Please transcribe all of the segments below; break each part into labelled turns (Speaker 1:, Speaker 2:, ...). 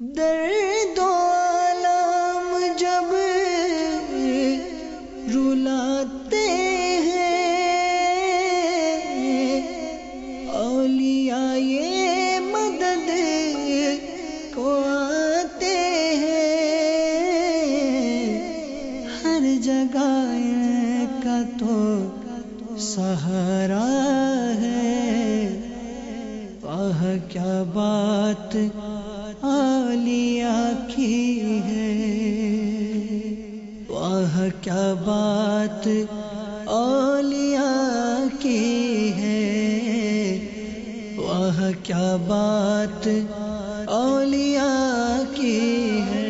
Speaker 1: درد و الم جب رلاتے ہیں اولیاء یہ مدد کو آتے ہیں، ہر جگہ ان کا تو سہارا ہے۔ واہ کیا بات اولیاء کی ہے، واہ کیا بات اولیاء کی ہے، واہ کیا بات اولیاء کی ہے۔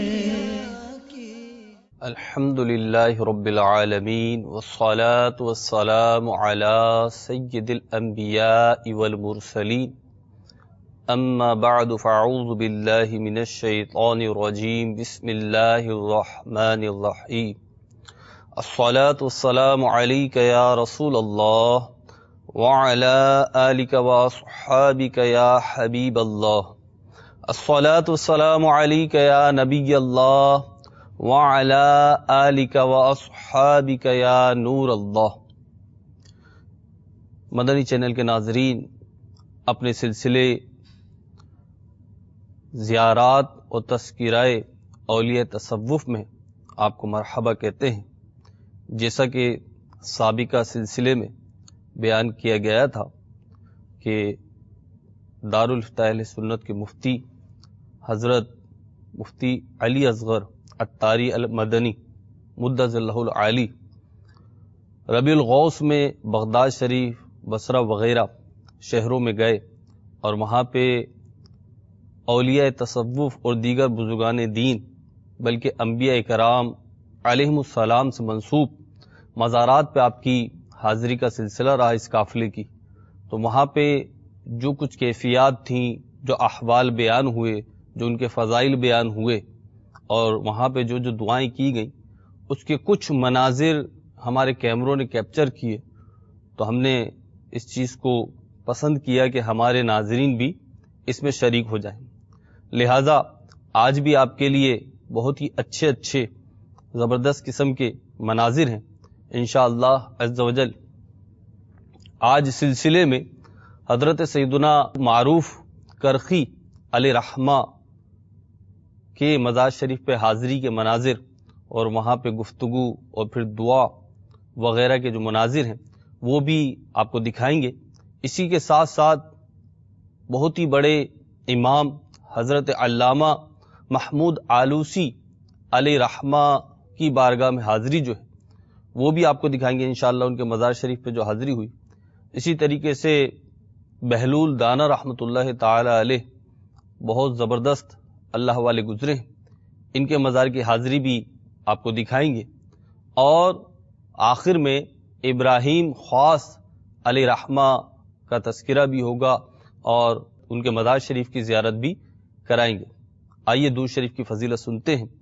Speaker 2: الحمدللہ رب العالمین والصلاة والسلام علی سید الانبیاء والمرسلین، اما بعد فاعوذ باللہ من الشیطان الرجیم، بسم اللہ الرحمن الرحیم۔ الصلاة والسلام علیک یا رسول اللہ وعلی آلک واصحابک یا حبیب اللہ۔ الصلاة والسلام علیک یا نبی اللہ وعلی آلک واصحابک یا نور اللہ۔ مدنی چینل کے ناظرین، اپنے سلسلے زیارات اور تذکرہ اولیاء تصوف میں آپ کو مرحبا کہتے ہیں۔ جیسا کہ سابقہ سلسلے میں بیان کیا گیا تھا کہ دارالفتح اہل سنت کے مفتی حضرت مفتی علی اصغر عطاری المدنی مدظ اللہ العالی ربیع الغوث میں بغداد شریف، بصرہ وغیرہ شہروں میں گئے اور وہاں پہ اولیاء تصوف اور دیگر بزرگان دین بلکہ انبیاء کرام علیہم السلام سے منسوب مزارات پہ آپ کی حاضری کا سلسلہ رہا اس قافلے کی۔ تو وہاں پہ جو کچھ کیفیات تھیں، جو احوال بیان ہوئے، جو ان کے فضائل بیان ہوئے اور وہاں پہ جو دعائیں کی گئیں، اس کے کچھ مناظر ہمارے کیمروں نے کیپچر کیے۔ تو ہم نے اس چیز کو پسند کیا کہ ہمارے ناظرین بھی اس میں شریک ہو جائیں، لہٰذا آج بھی آپ کے لیے بہت ہی اچھے زبردست قسم کے مناظر ہیں انشاءاللہ عز و جل۔ آج سلسلے میں حضرت سیدنا معروف کرخی علیہ رحمہ کے مزار شریف پہ حاضری کے مناظر اور وہاں پہ گفتگو اور پھر دعا وغیرہ کے جو مناظر ہیں وہ بھی آپ کو دکھائیں گے۔ اسی کے ساتھ ساتھ بہت ہی بڑے امام حضرت علامہ محمود آلوسی علیہ رحمہ کی بارگاہ میں حاضری جو ہے وہ بھی آپ کو دکھائیں گے انشاءاللہ، ان کے مزار شریف پہ جو حاضری ہوئی۔ اسی طریقے سے بہلول دانا رحمۃ اللہ تعالی علیہ بہت زبردست اللہ والے گزرے ہیں، ان کے مزار کی حاضری بھی آپ کو دکھائیں گے۔ اور آخر میں ابراہیم خاص علیہ رحمہ کا تذکرہ بھی ہوگا اور ان کے مزار شریف کی زیارت بھی کرائیں گے۔ آئیے درود شریف کی فضیلت سنتے ہیں۔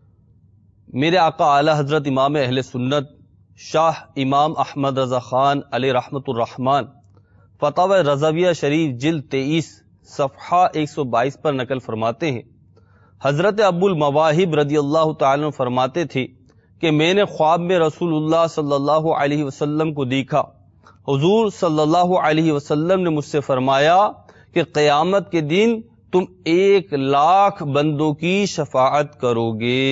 Speaker 2: میرے آقا اعلی حضرت امام اہل سنت شاہ امام احمد رضا خان علیہ رحمت الرحمن فتاوی رضویہ شریف جلد 23 صفحہ 122 پر نقل فرماتے ہیں، حضرت ابو المواہب رضی اللہ تعالیٰ عنہ فرماتے تھے کہ میں نے خواب میں رسول اللہ صلی اللہ علیہ وسلم کو دیکھا۔ حضور صلی اللہ علیہ وسلم نے مجھ سے فرمایا کہ قیامت کے دن تم 1,00,000 بندوں کی شفاعت کرو گے۔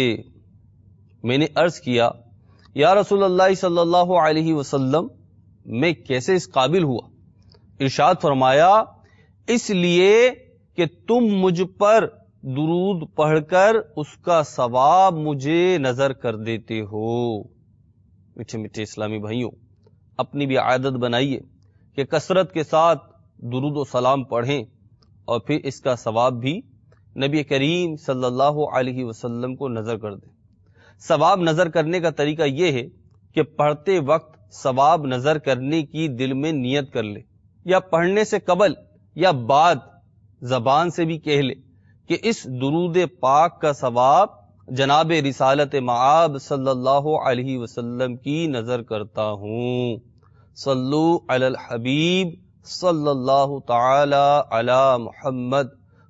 Speaker 2: میں نے عرض کیا یا رسول اللہ صلی اللہ علیہ وسلم، میں کیسے اس قابل ہوا؟ ارشاد فرمایا اس لیے کہ تم مجھ پر درود پڑھ کر اس کا ثواب مجھے نظر کر دیتے ہو۔ میٹھے میٹھے اسلامی بھائیوں، اپنی بھی عادت بنائیے کہ کثرت کے ساتھ درود و سلام پڑھیں اور پھر اس کا ثواب بھی نبی کریم صلی اللہ علیہ وسلم کو نظر کر دیں۔ ثواب نظر کرنے کا طریقہ یہ ہے کہ پڑھتے وقت ثواب نظر کرنے کی دل میں نیت کر لے، یا پڑھنے سے قبل یا بعد زبان سے بھی کہہ لے کہ اس درود پاک کا ثواب جناب رسالت مآب صلی اللہ علیہ وسلم کی نظر کرتا ہوں۔ صلو علی الحبیب صلی اللہ تعالی علی محمد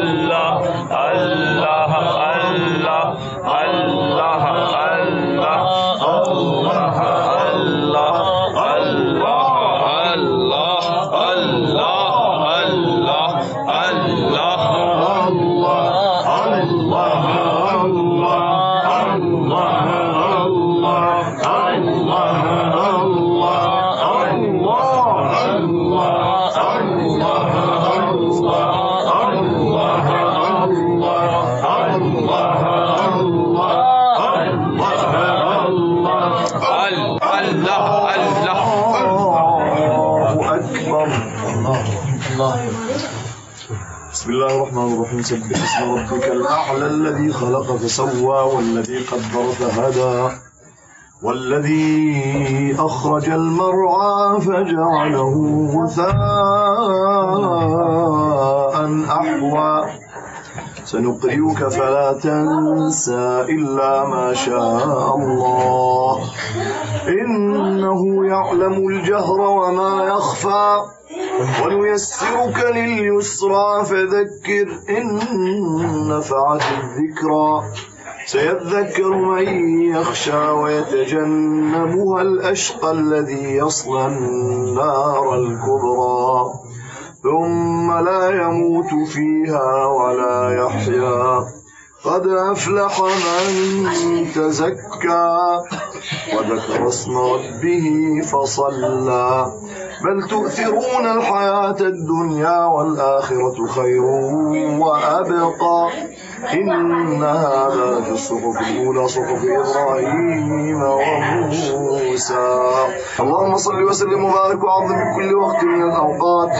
Speaker 3: بسم الله الرحمن الرحيم. سبح اسم ربك الأعلى الذي خلق فسوى والذي قدر فهدى والذي أخرج المرعى فجعله غثاء أحوى سنقرئك فلا تنسى إلا ما شاء الله إنه يعلم الجهر وما يخفى ونيسرك لليسرى فذكر إن نفعت الذكرى سيذكر من يخشى ويتجنبها الأشقى الذي يصلى النار الكبرى ثم لا يموت فيها ولا يحيا قد أفلح من تزكى وذكر اسم ربه فصلى بل تؤثرون الحياة الدنيا والآخرة خير وأبقى إن هذا في الصحف الأولى صحف إبراهيم وموسى. اللهم صل وسلم وبارك وعظم بكل وقت من الأوقات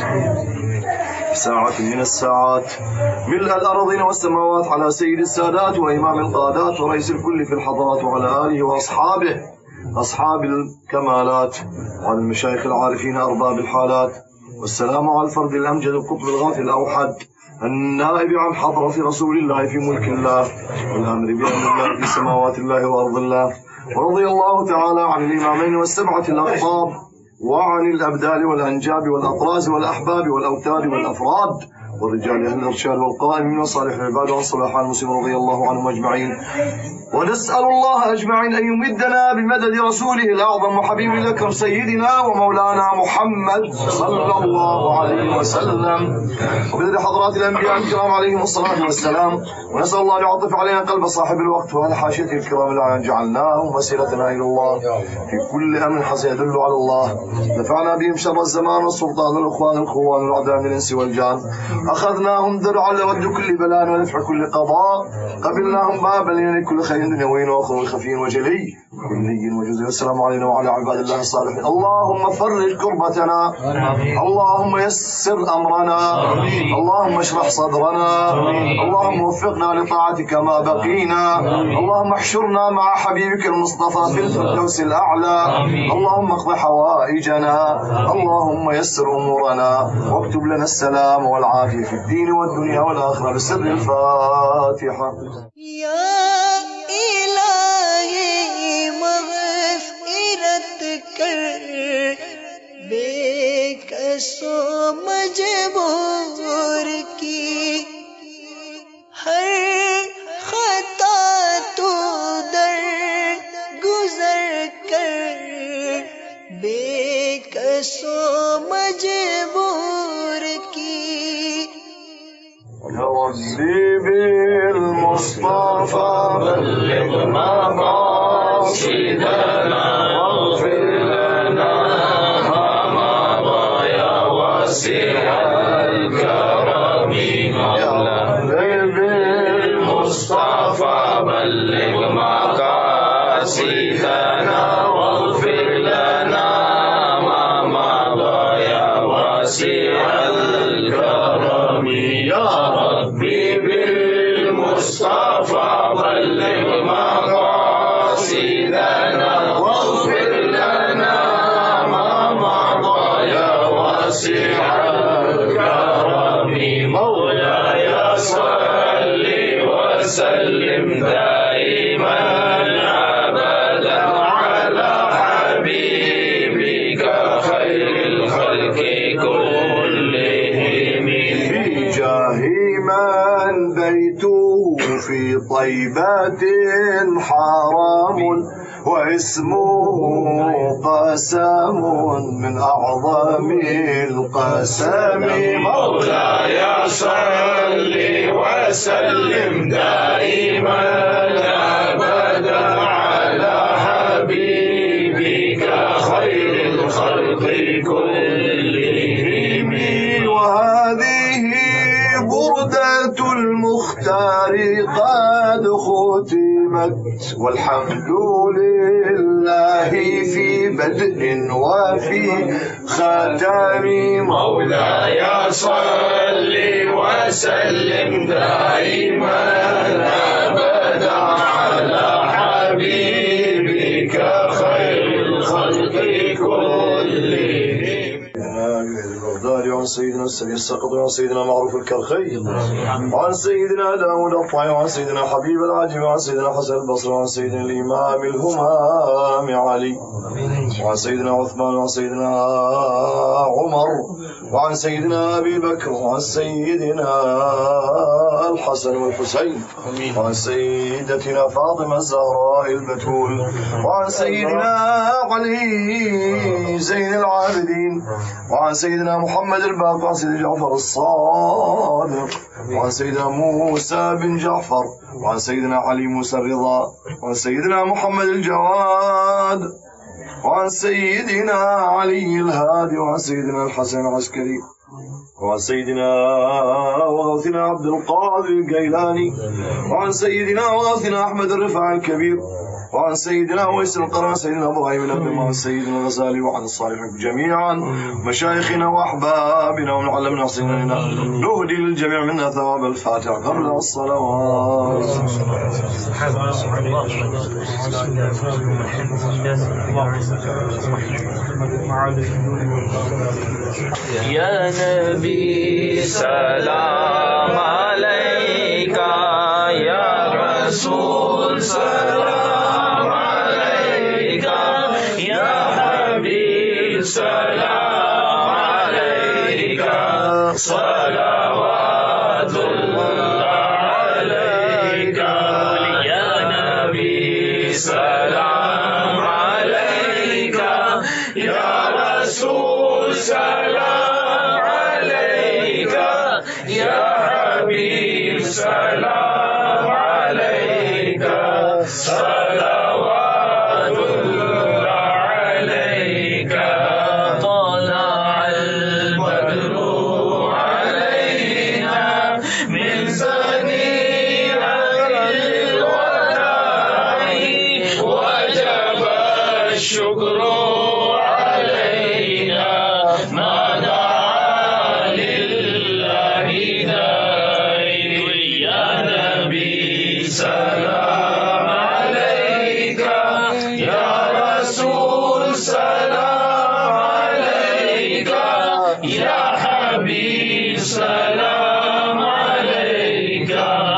Speaker 3: ساعة من الساعات ملء الأرضين والسماوات على سيد السادات وإمام القادات ورئيس الكل في الحضرات وعلى آله وأصحابه أصحاب الكمالات وعلى المشايخ العارفين أرباب الحالات والسلام على الفرد الأمجد القطب الغافل الأوحد النائب عن حضرة رسول الله في ملك الله والأمر بأمر الله في سماوات الله وأرض الله. ورضي الله تعالى عن الإمامين والسبعة الأقطاب وعن الأبدال والأنجاب والأطراز والأحباب والأوتاد والأفراد والرجال أهل الإرشاد والقائمين وصالح العباد والصلاح المسلم رضي الله عنهم أجمعين. ونسأل الله أجمعين أن يمدنا بمدد رسوله الأعظم وحبيب الأكرم سيدنا ومولانا محمد صلى الله عليه وسلم وبمدد حضرات الأنبياء الكرام عليهم الصلاة والسلام. ونسأل الله أن يعطف علينا قلب صاحب الوقت وعلى حاشيته الكرام الأعيان جعلناهم وسيلتنا إلى الله في كل أمر حسن يدل على الله. نفعنا بهم شر الزمان والسلطان والإخوان الخوان والأعداء من الإنس والجان. أخذناهم درعا لرد كل بلاء ودفع كل قضاء. قبلناهم بابا لين كل خير دنيوي وأخر خفي وجلي كلي وجزء. والسلام علينا وعلى عباد الله الصالحين. اللهم فرج كربتنا اللهم يسر أمرنا اللهم اشرح صدرنا اللهم وفقنا لطاعتك ما بقينا اللهم احشرنا مع حبيبك المصطفى في الفردوس الأعلى اللهم اقض حوائجنا اللهم يسر أمورنا واكتب لنا السلام والعافية في الدين والدنيا والآخرة بسر الفاتحة.
Speaker 1: يا إلهي مغفرت کر بے کسو مجبور کی ہر خطا تو در گزر کر بے کسو مجبور کی
Speaker 3: ربي بالمصطفى بلغ مقاصدنا واغفر لنا ما مضى يا واسع الكرم مولانا بالمصطفى بلغ مقاصدنا واغفر لنا ما مضى يا واسع الكرم يا ربي بالمصطفى بلغ مقاصدنا واغفر لنا ما مضى يا واسع الكرم مولاي صل وسلم دائما أبدا على حبيبك خير الخلق كلهم بجاه من بيته في طيبة حرام واسمه قسم من أعظم القسم.
Speaker 4: مولاي صل وسلم دائما أبدا على حبيبك خير الخلق كلهم.
Speaker 3: وهذه بردة المختار قد ختمت والحمد لله في بدء وفي ختام.
Speaker 4: مولاي صل وسلم دائما أبدا على حبيبك خير الخلق كلهم.
Speaker 3: وعن سيدنا السبي السقط وعن سيدنا معروف الكرخي وعن سيدنا داود الطائي وعن سيدنا حبيب العجيب وعن سيدنا حسن البصري وعن سيدنا الإمام الهمام علي وعن سيدنا عثمان وعن سيدنا عمر وعن سيدنا أبي بكر وعن سيدنا الحسن والحسين وعن سيدتنا فاطمة الزهراء البتول وعن سيدنا علي زين العابدين وعن سيدنا محمد الباقر وعن سيدنا جعفر الصادق وعن سيدنا موسى بن جعفر وعن سيدنا علي موسى الرضا وعن سيدنا محمد الجواد وعن سيدنا علي الهادي وعن سيدنا الحسن العسكري وعن سيدنا وغوثنا عبد القادر الجيلاني وعن سيدنا وغوثنا أحمد الرفاعي الكبير وعن سيدنا ويس القرن سيدنا أبو غيب الأبن وعن سيدنا الغزالي وعن الصالحين جميعا مشايخنا وأحبابنا ومن علمنا وحسننا نهدي للجميع منا ثواب الفاتحة قبل الصلوات.
Speaker 4: يا نبي سلام عليك يا رسول سلام عليك يا حبيب سلام عليك صلوات الله عليك يا نبي سلام عليك يا رسول سلام عليك يا حبيب سلام عليك صلوات الله عليك. طلع البدر علينا من ثنيات الوداع وجب الشكر علينا ما دعا لله داعي. يا نبي سلام عليك يا رسول سلام عليك يا حبيب سلام عليك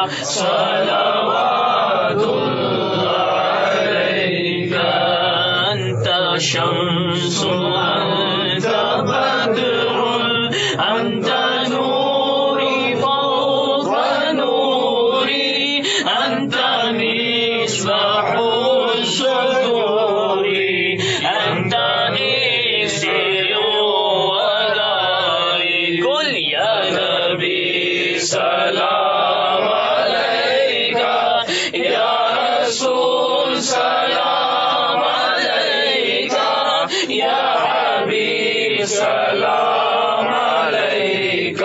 Speaker 4: صلوات الله عليك. أنت شمس أنت بدر أنت نوري فوق نوري أنت مصباح الصدور أنت نسي وداعي. قل يا نبي سلام عليك يا رسول سلام عليك يا حبيب سلام عليك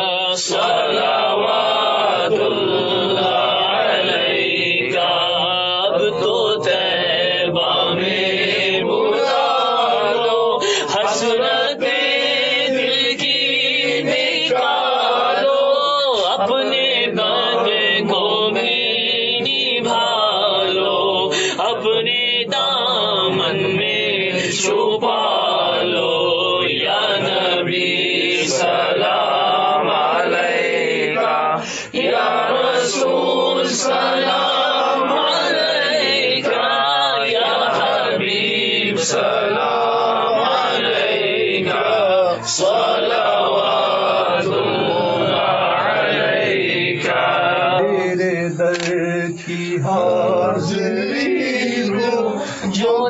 Speaker 4: صلوات الله عليك. اب تو طیبہ میں بلا لو حسرت دل کی نکالو اپنے بندوں میں نبھالو اپنے دامن میں چھپا لو. یا نبی سلام علیک یا رسول سلام علیک یا حبیب سلام علیک صلوات اللہ علیک.
Speaker 3: تیرے در کی حاضری ہو جو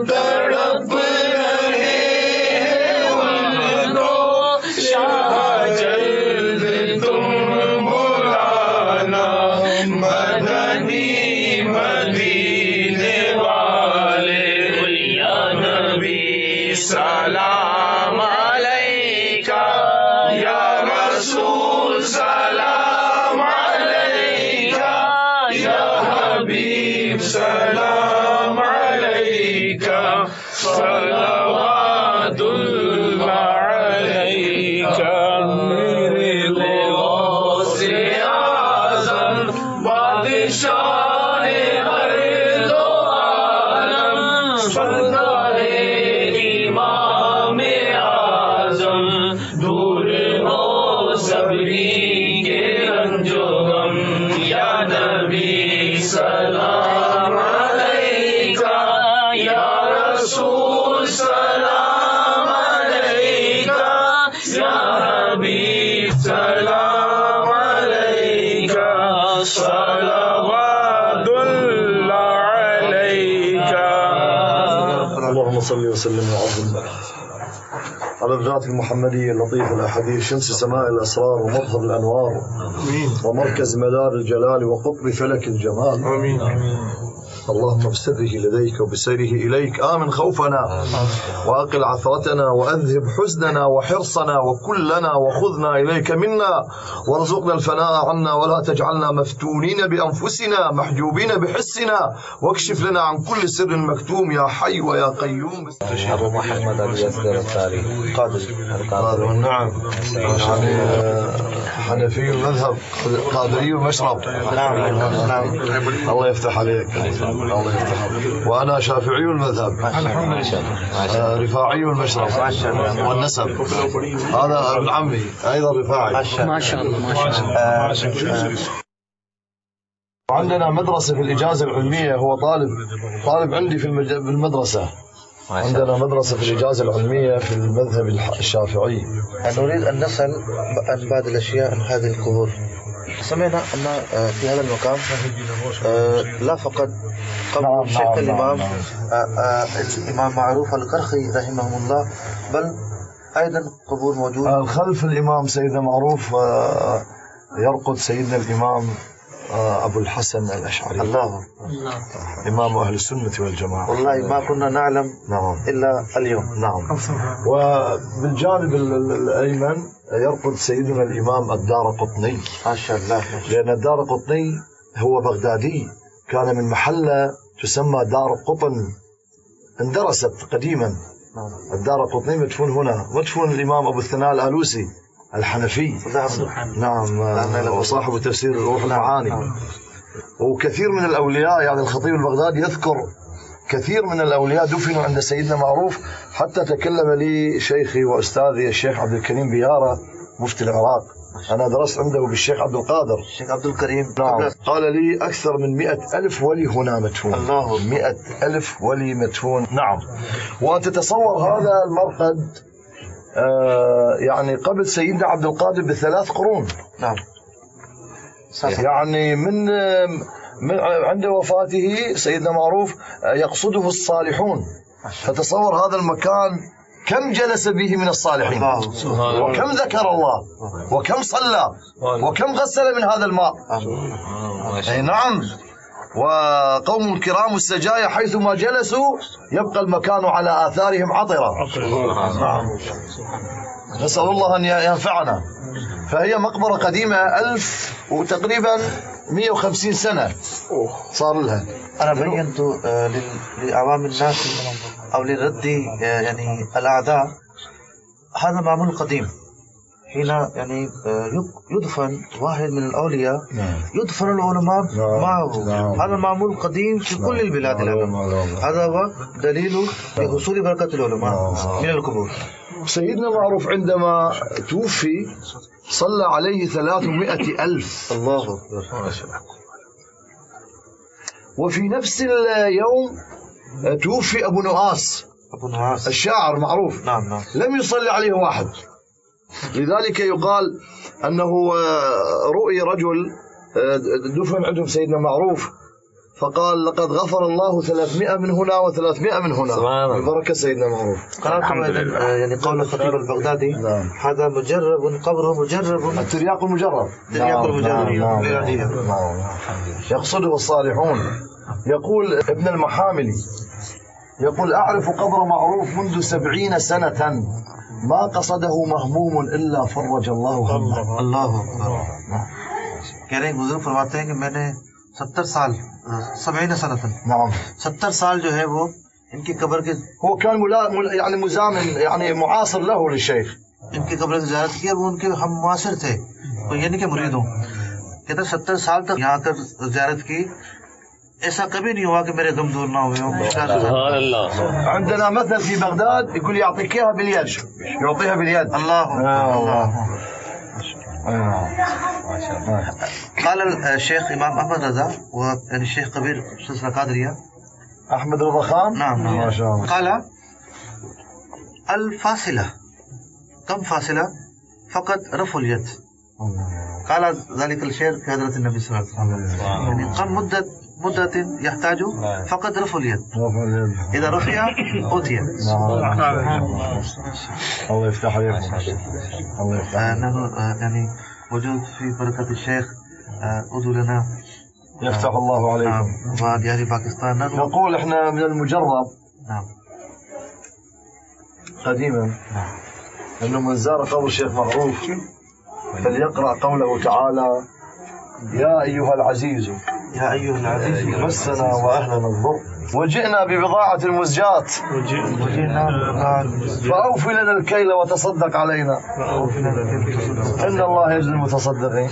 Speaker 4: نبي سلام عليك يا رسول سلام عليك يا حبيب سلام عليك صلوات الله عليك میرے غوث اعظم بادشاہ ہر دو عالم سردار امام اعظم دور ہو صبری کے رنج و غم یا نبی سلام علیک یا رسول سلام علیک یا حبیب سلام علیک صلوات اللہ علیک.
Speaker 3: اللهم صل وسلم وعظم على الذات المحمدية اللطيفة الأحدية شمس سماء الأسرار ومظهر الأنوار ومركز مدار الجلال وقطب فلك الجمال. آمين. اللهم بسره لديك وبسيره إليك آمن خوفنا وأقل عثرتنا وأذهب حزننا وحرصنا وكلنا وخذنا إليك منا وارزقنا الفناء عنا ولا تجعلنا مفتونين بأنفسنا محجوبين بحسنا واكشف لنا عن كل سر مكتوم يا حي ويا قيوم.
Speaker 5: أبو محمد اليسر الثاني
Speaker 3: قادر. نعم. حنفي المذهب قادري المشرب. نعم. الله يفتح عليك. الله يفتح عليك. وأنا شافعي المذهب رفاعي المشرب والنسب. هذا ابن عمي أيضا رفاعي.
Speaker 5: ما شاء الله ما شاء الله.
Speaker 3: عندنا مدرسة في الإجازة العلمية. هو طالب عندي في المدرسة. عندنا مدرسة في الإجازة العلمية في المذهب الشافعي.
Speaker 6: نريد أن نسأل عن بعض الأشياء عن هذه القبور. سمعنا أن في هذا المكان لا فقط قبر الشيخ الإمام الإمام معروف الكرخي رحمه الله بل أيضا قبور موجودة
Speaker 3: خلف الإمام سيدنا معروف يرقد سيدنا الإمام أبو الحسن الأشعري.
Speaker 6: الله
Speaker 3: إمام أهل السنة والجماعة.
Speaker 6: والله ما كنا نعلم إلا اليوم.
Speaker 3: نعم. وبالجانب الأيمن يرقد سيدنا الإمام الدارقطني.
Speaker 6: ما شاء الله.
Speaker 3: لأن الدارقطني هو بغدادي كان من محلة تسمى دار قطن اندرست قديما. الدارقطني مدفون هنا مدفون الإمام أبو الثناء الآلوسي الحنفي. نعم. وصاحب تفسير روح المعاني. وكثير من الأولياء يعني الخطيب البغدادي يذكر كثير من الأولياء دفنوا عند سيدنا معروف. حتى تكلم لي شيخي وأستاذي الشيخ عبد الكريم بيارة مفتي العراق. أنا درست عنده بالشيخ عبد القادر
Speaker 6: الشيخ عبد الكريم.
Speaker 3: نعم. قال لي أكثر من 100,000 ولي هنا مدفون.
Speaker 6: الله.
Speaker 3: 100,000 ولي مدفون. نعم. وأنت تتصور هذا المرقد يعني قبل سيدنا عبد القادر ب3 قرون.
Speaker 6: نعم.
Speaker 3: يعني من عند وفاته سيدنا معروف يقصده الصالحون. فتصور هذا المكان كم جلس به من الصالحين وكم ذكر الله وكم صلى وكم غسل من هذا الماء. أي نعم. وقوم الكرام السجايا حيثما جلسوا يبقى المكان على آثارهم عطرة. نعم. نسأل الله أن ينفعنا. فهي مقبرة قديمة 1000 وتقريبا 150 سنة صار لها.
Speaker 6: أنا بينت لعوام الناس أو لرد يعني الأعداء هذا معمول قديم. حين يعني يدفن واحد من الأولياء يدفن العلماء معه. هذا معمول قديم في كل البلاد الآن. هذا هو دليل لحصول بركة العلماء من القبور.
Speaker 3: سيدنا معروف عندما توفي صلى عليه 300,000.
Speaker 6: الله أكبر.
Speaker 3: وفي نفس اليوم توفي أبو نواس الشاعر معروف.
Speaker 6: نعم.
Speaker 3: لم يصلي عليه واحد. لذلك يقال أنه رؤي رجل دفن عندهم سيدنا معروف فقال لقد غفر الله 300 من هنا و300 من هنا ببركة سيدنا معروف.
Speaker 6: قرأت يعني قول الخطيب البغدادي.
Speaker 3: نعم.
Speaker 6: هذا مجرب قبره مجرب.
Speaker 3: الترياق المجرب.
Speaker 6: الترياق المجرب.
Speaker 3: نعم. يقصده الصالحون. يقول ابن المحاملي يقول أعرف قبر معروف منذ 70 سنة ما قصده مهموم إلا فرج الله همه.
Speaker 6: اللہ اکبر. کہہ رہے ہیں بزرگ فرماتے ہیں کہ میں نے 70 سال 70 سنة
Speaker 3: نعم
Speaker 6: 70 سال جو ہے وہ ان کی قبر کے
Speaker 3: هو كان يعني مزامن يعني معاصر له للشيخ.
Speaker 6: ان کی قبر کی زیارت کی. وہ ان کے ہم معاصر تھے تو یعنی کہ مرید ہوں. کہتے 70 سال تک یہاں کر زیارت کی. ایسا کبھی نہیں ہوا کہ میرے دم دور نہ ہوئے ہوں.
Speaker 3: عندنا مثل في بغداد يقول يعطيك اياها باليد يعطيها باليد.
Speaker 6: اللہ قال الشيخ امام احمد رضا يعني الشيخ كبير سلسلة قادرية
Speaker 3: احمد رضا خان.
Speaker 6: نعم
Speaker 3: ما شاء الله.
Speaker 6: قال الفاصلة كم فاصلة فقط رفع اليد. قال ذلك الشيخ في حضرة النبي صلى الله عليه وسلم يعني كم مدة يحتاج فقط رفع اليد. إذا رفع أوتي.
Speaker 3: الله يفتح عليكم. الله يفتح.
Speaker 6: نحن يعني موجود في بركة الشيخ ادعو لنا
Speaker 3: يفتح الله عليكم.
Speaker 6: وديار باكستان.
Speaker 3: نقول احنا من المجرب
Speaker 6: نعم
Speaker 3: قديما انه من زار قبر الشيخ معروف فليقرأ قوله تعالى يا أيها العزيز
Speaker 6: يا أيها العزيز
Speaker 3: مسنا وأهلنا الضر وجئنا ببضاعة المزجات فأوفي لنا الكيل وتصدق علينا إن الله يجزي المتصدقين.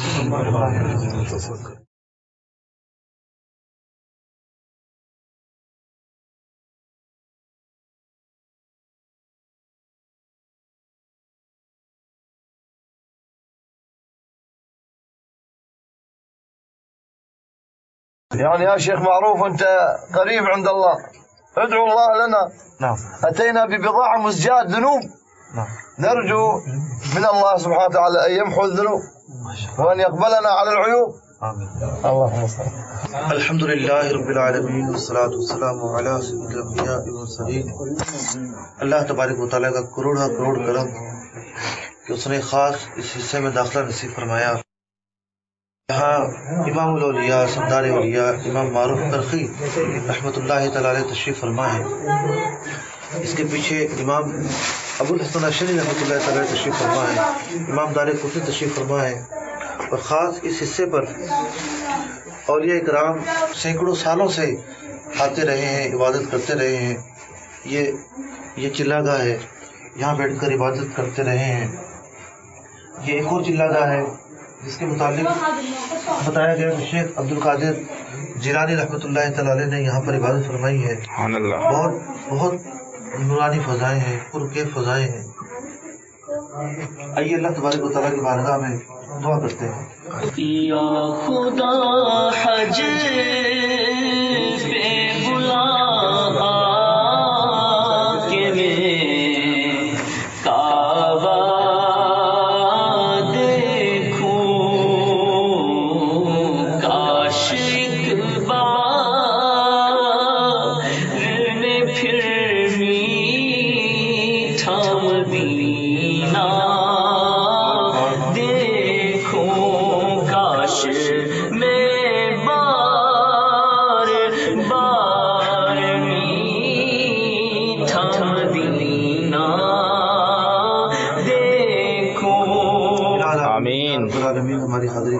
Speaker 3: يعني يا شيخ معروف أنت قريب عند الله ادعو الله لنا.
Speaker 6: نعم
Speaker 3: أتينا ببضاعة مزجات ذنوب
Speaker 6: نعم
Speaker 3: نرجو من الله سبحانه وتعالى أن يمحو الذنوب وأن يقبلنا على العيوب.
Speaker 6: آمين.
Speaker 3: اللهم صل.
Speaker 6: الحمد لله رب العالمين والصلاة والسلام على سيد الأنبياء والمرسلين. اللہ تبارک و تعالیٰ کا کروڑ کرم کہ اس نے خاص اس حصے میں داخلہ نصیب فرمایا. یہاں امام الاولیاء سردار اولیاء امام معروف کرخی رحمۃ اللہ تعالی علیہ تشریف فرما ہے. اس کے پیچھے امام ابو الحسن اشعری رحمۃ اللہ تعالی علیہ تشریف فرما ہے. امام دار قطنی تشریف فرما ہے. اور خاص اس حصے پر اولیاء کرام سینکڑوں سالوں سے آتے رہے ہیں عبادت کرتے رہے ہیں. یہ چلا گاہ ہے یہاں بیٹھ کر عبادت کرتے رہے ہیں. یہ ایک اور چلا گاہ ہے جس کے متعلق بتایا گیا کہ شیخ عبد القادر جیلانی رحمۃ اللہ تعالی علیہ نے یہاں پر عبادت فرمائی ہے. بہت نورانی فضائیں ہیں پرکیف فضائیں ہیں. آئیے اللہ تبارک و تعالیٰ کی بارگاہ میں دعا کرتے ہیں.
Speaker 1: یا خدا حج پہ بلا کے میں کعبہ دیکھوں کاش ایک بار میں پھر میٹھا مدینہ
Speaker 6: ہماری حاضری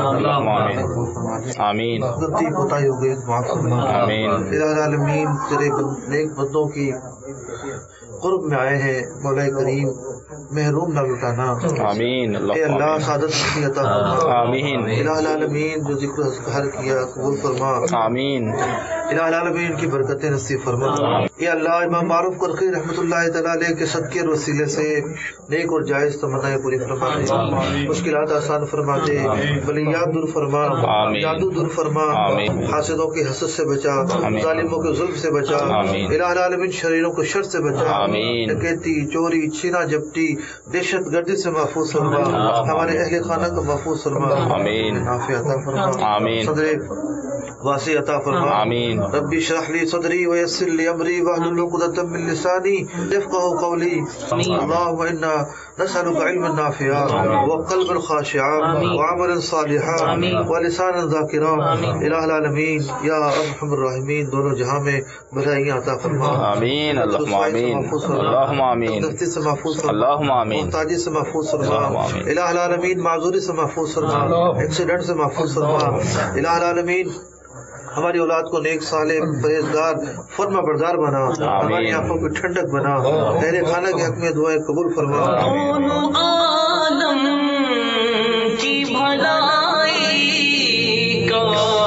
Speaker 2: آمین.
Speaker 6: غلطی کوتاہی ہو گئی معاف فرما.
Speaker 2: آمین.
Speaker 6: الہ العالمین تیرے نیک بندوں کی قرب میں آئے ہیں مولا کریم محروم نہ لٹانا.
Speaker 2: آمین.
Speaker 6: اے اللہ سعادت کی عطا فرما.
Speaker 2: آمین.
Speaker 6: الہ العالمین جو ذکر اذکار کیا قبول فرما.
Speaker 2: آمین.
Speaker 6: الہ العالمین کی برکتیں نصیب فرما. اے اللہ امام معروف کرخی رحمۃ اللہ تعالی علیہ کے صدقے اور وسیلے سے نیک اور جائز تمنائیں پوری فرما دے. مشکلات آسان فرما دے. بلیات دور فرما. جادو دور فرما. حاسدوں کی حسد سے بچا. ظالموں کے ظلم سے بچا. الہ العالمین شریروں کو شر سے بچا. ڈکیتی چوری چھینا جپٹی دہشت گردی سے محفوظ فرما. ہمارے اہل خانہ کو محفوظ فرما.
Speaker 2: آمین.
Speaker 6: عافیت عطا فرما.
Speaker 2: آمین.
Speaker 6: صدر واسع عطا فرما.
Speaker 7: آمین.
Speaker 6: ربی اشرح لی صدری ویسر لی امری واحلل عقدۃ من لسانی یفقهوا قولی. اللهم انا نسألك علما نافعا وقلبا خاشعا وعملا صالحا ولسانا ذاکرا. الہ العالمین یا ارحم الراحمین دونوں جہاں میں بھلائیاں عطا فرما.
Speaker 7: آمین. اللہم آمین. اللہم آمین.
Speaker 6: تختی سے محفوظ فرما.
Speaker 7: اللہم آمین.
Speaker 6: محتاجی سے محفوظ فرما.
Speaker 7: اللہم آمین.
Speaker 6: الہ العالمین معذوری سے محفوظ فرما. ایکسیڈنٹ سے محفوظ فرما. الہ العالمین ہماری اولاد کو نیک صالح پرہیزگار فرما بردار بنا. ہماری آنکھوں کی ٹھنڈک بنا. اہل خانہ کے حق میں دعائیں قبول فرما.
Speaker 1: عالم کی بھلائی کا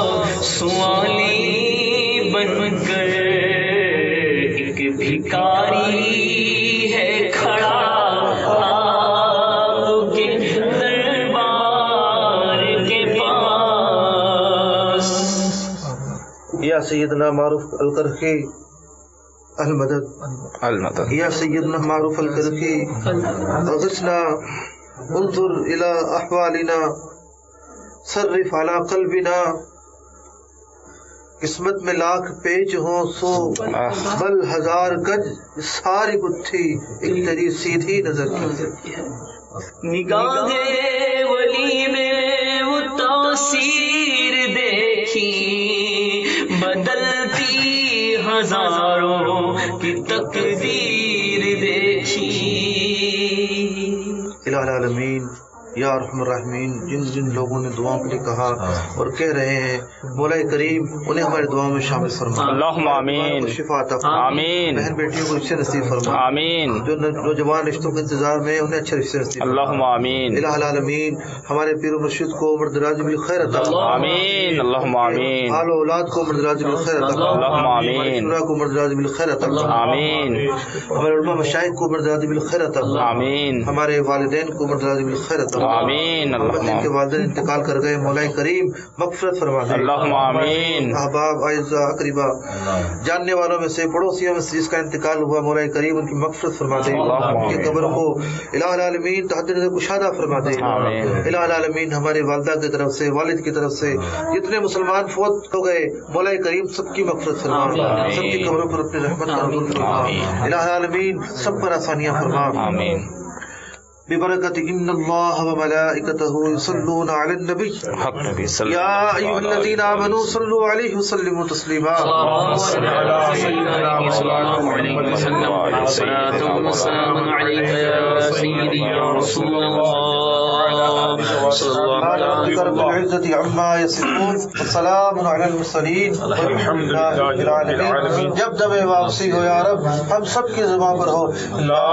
Speaker 1: سوالی بن کر ایک بھکاری ہے کھڑا آپ کے دربار کے پاس.
Speaker 6: یا سیدنا معروف الکرخی المدد.
Speaker 7: المدد.
Speaker 6: یا سیدنا معروف الکرخی اغثنا انظر الى احوالنا صرف على قلبنا. قسمت میں لاکھ پیچ ہوں سو بل ہزار گج ساری گتھی ایک تیری سیدھی نظر کی.
Speaker 1: نگاہ ولی میں وہ تاثیر دیکھی بدلتی ہزاروں کی تقدیر دیکھی.
Speaker 6: الہ العالمین یا ارحم الراحمین جن جن لوگوں نے دعاؤں کے لیے کہا اور کہہ رہے ہیں مولا کریم انہیں ہماری دعاؤں میں شامل فرما.
Speaker 7: اللہم آمین.
Speaker 6: شفا عطا فرما.
Speaker 7: آمین.
Speaker 6: بہن بیٹیوں کو رشتے نصیب فرما.
Speaker 7: آمین.
Speaker 6: جو نوجوان رشتوں کے انتظار میں انہیں اچھے رشتے نصیب فرما.
Speaker 7: اللہم آمین.
Speaker 6: الہ العالمین ہمارے پیر و مرشد کو عمر دراز بالخیر عطا فرما.
Speaker 7: آمین. اللہم آمین.
Speaker 6: آل و اولاد کو عمر دراز بالخیر عطا فرما.
Speaker 7: اللہم آمین.
Speaker 6: ہمارے شورا کو عمر دراز بالخیر عطا فرما.
Speaker 7: آمین.
Speaker 6: ہمارے علماء مشائخ کو عمر دراز بالخیر عطا فرما.
Speaker 7: آمین.
Speaker 6: ہمارے والدین کو عمر دراز بالخیر عطا فرما.
Speaker 7: آمین.
Speaker 6: جن کے والدین انتقال کر گئے مولا کریم مغفرت فرما دے.
Speaker 7: اللہم آمین.
Speaker 6: احباب اعزاء اقربا جاننے والوں میں سے پڑوسیوں میں سے جس کا انتقال ہوا مولا کریم ان کی مغفرت فرما دے. ان کی قبر کو الہ العالمین تحت نظر کشادہ فرما دے. الہ العالمین ہمارے والدہ کی طرف سے والد کی طرف سے جتنے مسلمان فوت ہو گئے مولا کریم سب کی مغفرت فرما. سب کی قبروں پر اپنی رحمت کا نزول فرما. الہ العالمین سب پر آسانیاں فرما.
Speaker 7: آمین.
Speaker 6: ببرکت ان اللہ وملائکتہ یصلون علی النبی
Speaker 7: حق نبی صلی
Speaker 6: یا
Speaker 7: اللہ
Speaker 6: ایھا الذین آمنوا صلوا علیہ وسلموا تسلیما. رب العزة عما يصفون والسلام علی المرسلین والحمد للہ رب العالمین. جب دم واپسی ہو یا رب ہم سب کی زبان پر ہو
Speaker 4: لا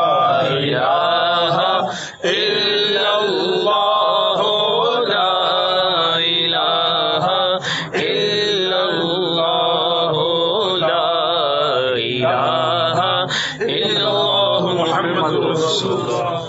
Speaker 4: الہ الا اللہ لا الہ الا اللہ لا الہ الا اللہ محمد رسول اللہ.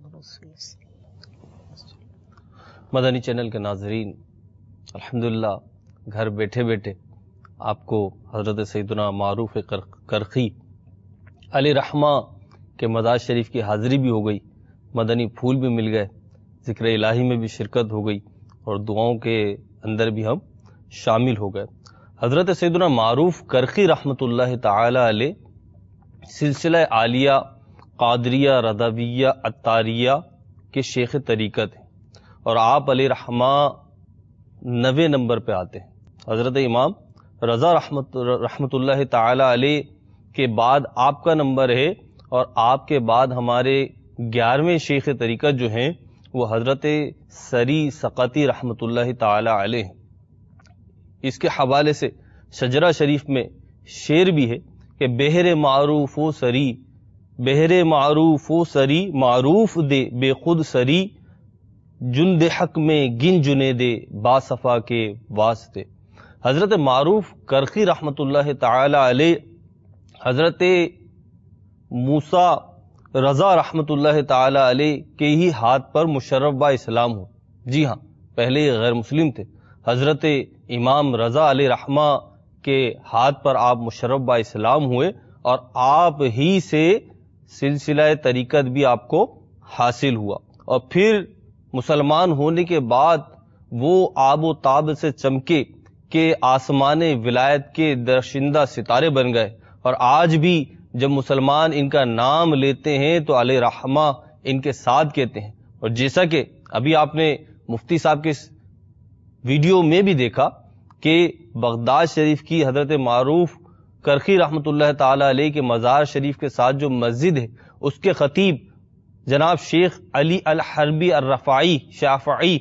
Speaker 2: مدنی چینل کے ناظرین الحمدللہ گھر بیٹھے بیٹھے آپ کو حضرت سیدنا معروف کرخی علی رحمہ کے مزار شریف کی حاضری بھی ہو گئی، مدنی پھول بھی مل گئے، ذکر الہی میں بھی شرکت ہو گئی اور دعاؤں کے اندر بھی ہم شامل ہو گئے. حضرت سیدنا معروف کرخی رحمۃ اللہ تعالی علیہ سلسلہ عالیہ قادریہ رضویہ عطاریہ کے شیخ طریقت ہیں اور آپ علیہ رحمہ 90 نمبر پہ آتے ہیں. حضرت امام رضا رحمۃ اللہ تعالی علیہ کے بعد آپ کا نمبر ہے اور آپ کے بعد ہمارے 11ویں شیخ طریقت جو ہیں وہ حضرت سری سقطی رحمۃ اللہ تعالی علیہ ہیں. اس کے حوالے سے شجرہ شریف میں شعر بھی ہے کہ بہر معروف و سری، بہر معروف و سری، معروف دے بے خود سری، جند حق میں گن جنے دے با صفا کے واسطے. حضرت معروف کرخی رحمۃ اللہ تعالی علیہ حضرت موسیٰ رضا رحمۃ اللہ تعالی علیہ کے ہی ہاتھ پر مشرف با اسلام ہو. جی ہاں، پہلے یہ غیر مسلم تھے. حضرت امام رضا علیہ رحمہ کے ہاتھ پر آپ مشرف با اسلام ہوئے اور آپ ہی سے سلسلہ طریقت بھی آپ کو حاصل ہوا اور پھر مسلمان ہونے کے بعد وہ آب و تاب سے چمکے کہ آسمان ولایت کے درشندہ ستارے بن گئے، اور آج بھی جب مسلمان ان کا نام لیتے ہیں تو علیہ رحمہ ان کے ساتھ کہتے ہیں۔ اور جیسا کہ ابھی آپ نے مفتی صاحب کے ویڈیو میں بھی دیکھا کہ بغداد شریف کی حضرت معروف کرخی رحمۃ اللہ تعالی علیہ کے مزار شریف کے ساتھ جو مسجد ہے، اس کے خطیب جناب شیخ علی الحربی الرفاعی شافعی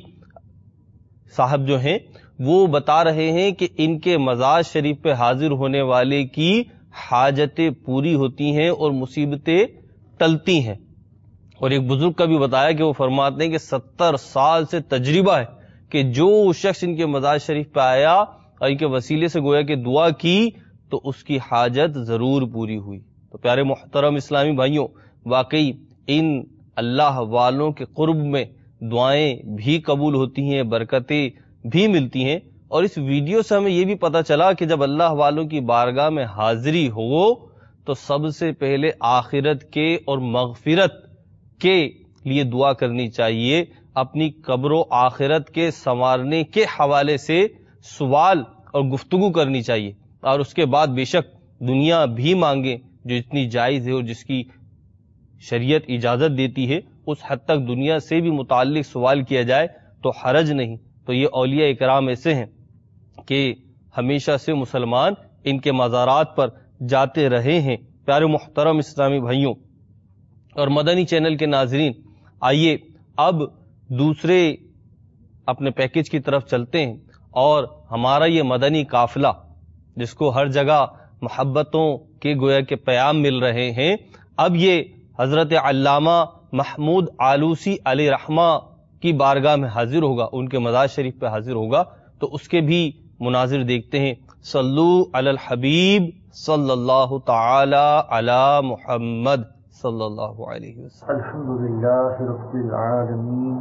Speaker 2: صاحب جو ہیں، وہ بتا رہے ہیں کہ ان کے مزار شریف پہ حاضر ہونے والے کی حاجتیں پوری ہوتی ہیں اور مصیبتیں ٹلتی ہیں۔ اور ایک بزرگ کا بھی بتایا کہ وہ فرماتے ہیں کہ 70 سال سے تجربہ ہے کہ جو شخص ان کے مزار شریف پہ آیا اور ان کے وسیلے سے گویا کہ دعا کی تو اس کی حاجت ضرور پوری ہوئی۔ تو پیارے محترم اسلامی بھائیوں، واقعی ان اللہ والوں کے قرب میں دعائیں بھی قبول ہوتی ہیں، برکتیں بھی ملتی ہیں۔ اور اس ویڈیو سے ہمیں یہ بھی پتہ چلا کہ جب اللہ والوں کی بارگاہ میں حاضری ہو تو سب سے پہلے آخرت کے اور مغفرت کے لیے دعا کرنی چاہیے، اپنی قبر و آخرت کے سنوارنے کے حوالے سے سوال اور گفتگو کرنی چاہیے، اور اس کے بعد بے شک دنیا بھی مانگیں جو اتنی جائز ہے اور جس کی شریعت اجازت دیتی ہے، اس حد تک دنیا سے بھی متعلق سوال کیا جائے تو حرج نہیں۔ تو یہ اولیاء اکرام ایسے ہیں کہ ہمیشہ سے مسلمان ان کے مزارات پر جاتے رہے ہیں۔ پیارے محترم اسلامی بھائیوں اور مدنی چینل کے ناظرین، آئیے اب دوسرے اپنے پیکج کی طرف چلتے ہیں، اور ہمارا یہ مدنی قافلہ جس کو ہر جگہ محبتوں کے گویا کے پیام مل رہے ہیں، اب یہ حضرت علامہ محمود آلوسی علیہ رحمہ کی بارگاہ میں حاضر ہوگا، ان کے مزار شریف پہ حاضر ہوگا، تو اس کے بھی مناظر دیکھتے ہیں۔ صلو علی الحبیب صلی اللہ تعالی علی محمد صلی اللہ علیہ وسلم۔
Speaker 6: الحمدللہ رب العالمین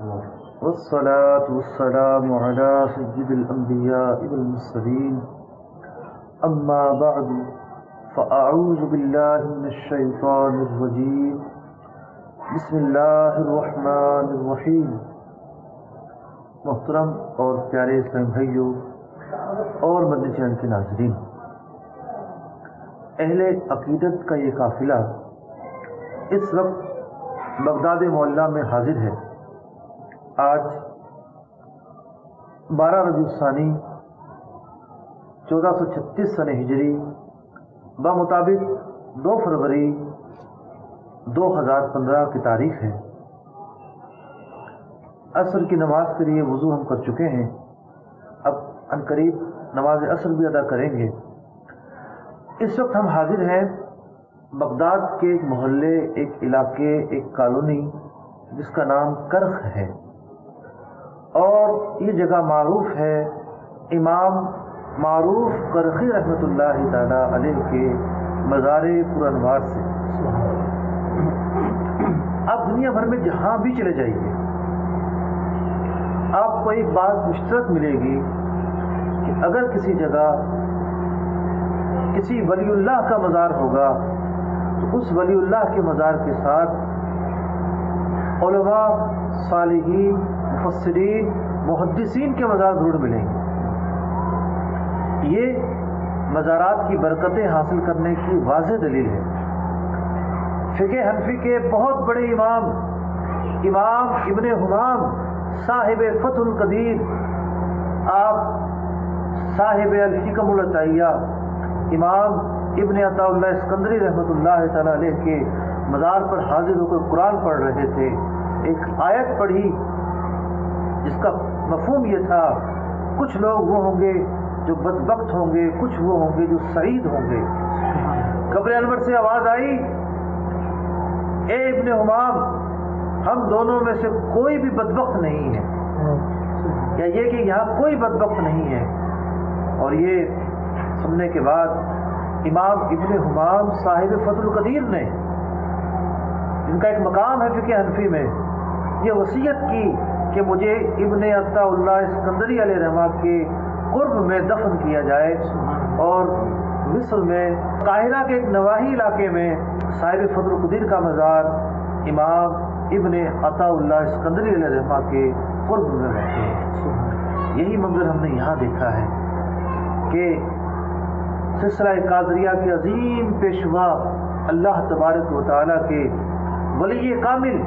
Speaker 6: والصلاة والسلام علی سید الانبیاء والمرسلین، اما بعد فاعوذ باللہ من الشیطان الرجیم، بسم اللہ الرحمن الرحیم۔ محترم اور پیارے اسلامی بھائیوں اور مدنی چینل کے ناظرین، اہل عقیدت کا یہ قافلہ اس وقت بغداد معلیٰ میں حاضر ہے۔ آج 12 ربیع الثانی 1436 سنہ ہجری بمطابق 2 فروری 2015 کی تاریخ ہے۔ عصر کی نماز کے لیے وضو ہم کر چکے ہیں، اب عنقریب نماز عصر بھی ادا کریں گے۔ اس وقت ہم حاضر ہیں بغداد کے ایک محلے، ایک علاقے، ایک کالونی جس کا نام کرخ ہے، اور یہ جگہ معروف ہے امام معروف کرخی رحمۃ اللہ تعالی علیہ کے مزار پرانوار سے۔ آپ دنیا بھر میں جہاں بھی چلے جائیے، آپ کو ایک بات مشترک ملے گی کہ اگر کسی جگہ کسی ولی اللہ کا مزار ہوگا تو اس ولی اللہ کے مزار کے ساتھ علماء، صالحین، مفسرین، محدثین کے مزار ضرور ملیں گے۔ یہ مزارات کی برکتیں حاصل کرنے کی واضح دلیل ہے۔ فقہ حنفی کے بہت بڑے امام ابن حمام صاحب فتح القدیر، آپ صاحب الحکم العطیہ امام ابن عطا اللہ اسکندری رحمۃ اللہ تعالی علیہ کے مزار پر حاضر ہو کر قرآن پڑھ رہے تھے۔ ایک آیت پڑھی جس کا مفہوم یہ تھا، کچھ لوگ وہ ہوں گے جو بدبخت ہوں گے، کچھ وہ ہوں گے جو سعید ہوں گے۔ قبر انور سے آواز آئی، اے ابن حمام، ہم دونوں میں سے کوئی بھی بدبخت نہیں ہے، یا یہ کہ یہاں کوئی بدبخت نہیں ہے۔ اور یہ سننے کے بعد امام ابن حمام صاحب فتح القدیر نے، جن کا ایک مقام ہے فقہ حنفی میں، یہ وصیت کی کہ مجھے ابن عطا اللہ اسکندری علیہ رحمہ کے قرب میں دفن کیا جائے، اور مصر میں قاہرہ کے ایک نواحی علاقے میں صاحب فتح القدیر کا مزار امام ابن عطا اللہ اسکندری علیہ رحمہ کے قرب میں رہتے ہیں۔ یہی منظر ہم نے یہاں دیکھا ہے۔ کہ سلسلہ قادریہ کے عظیم پیشوا اللہ تبارک و تعالیٰ کے ولی کامل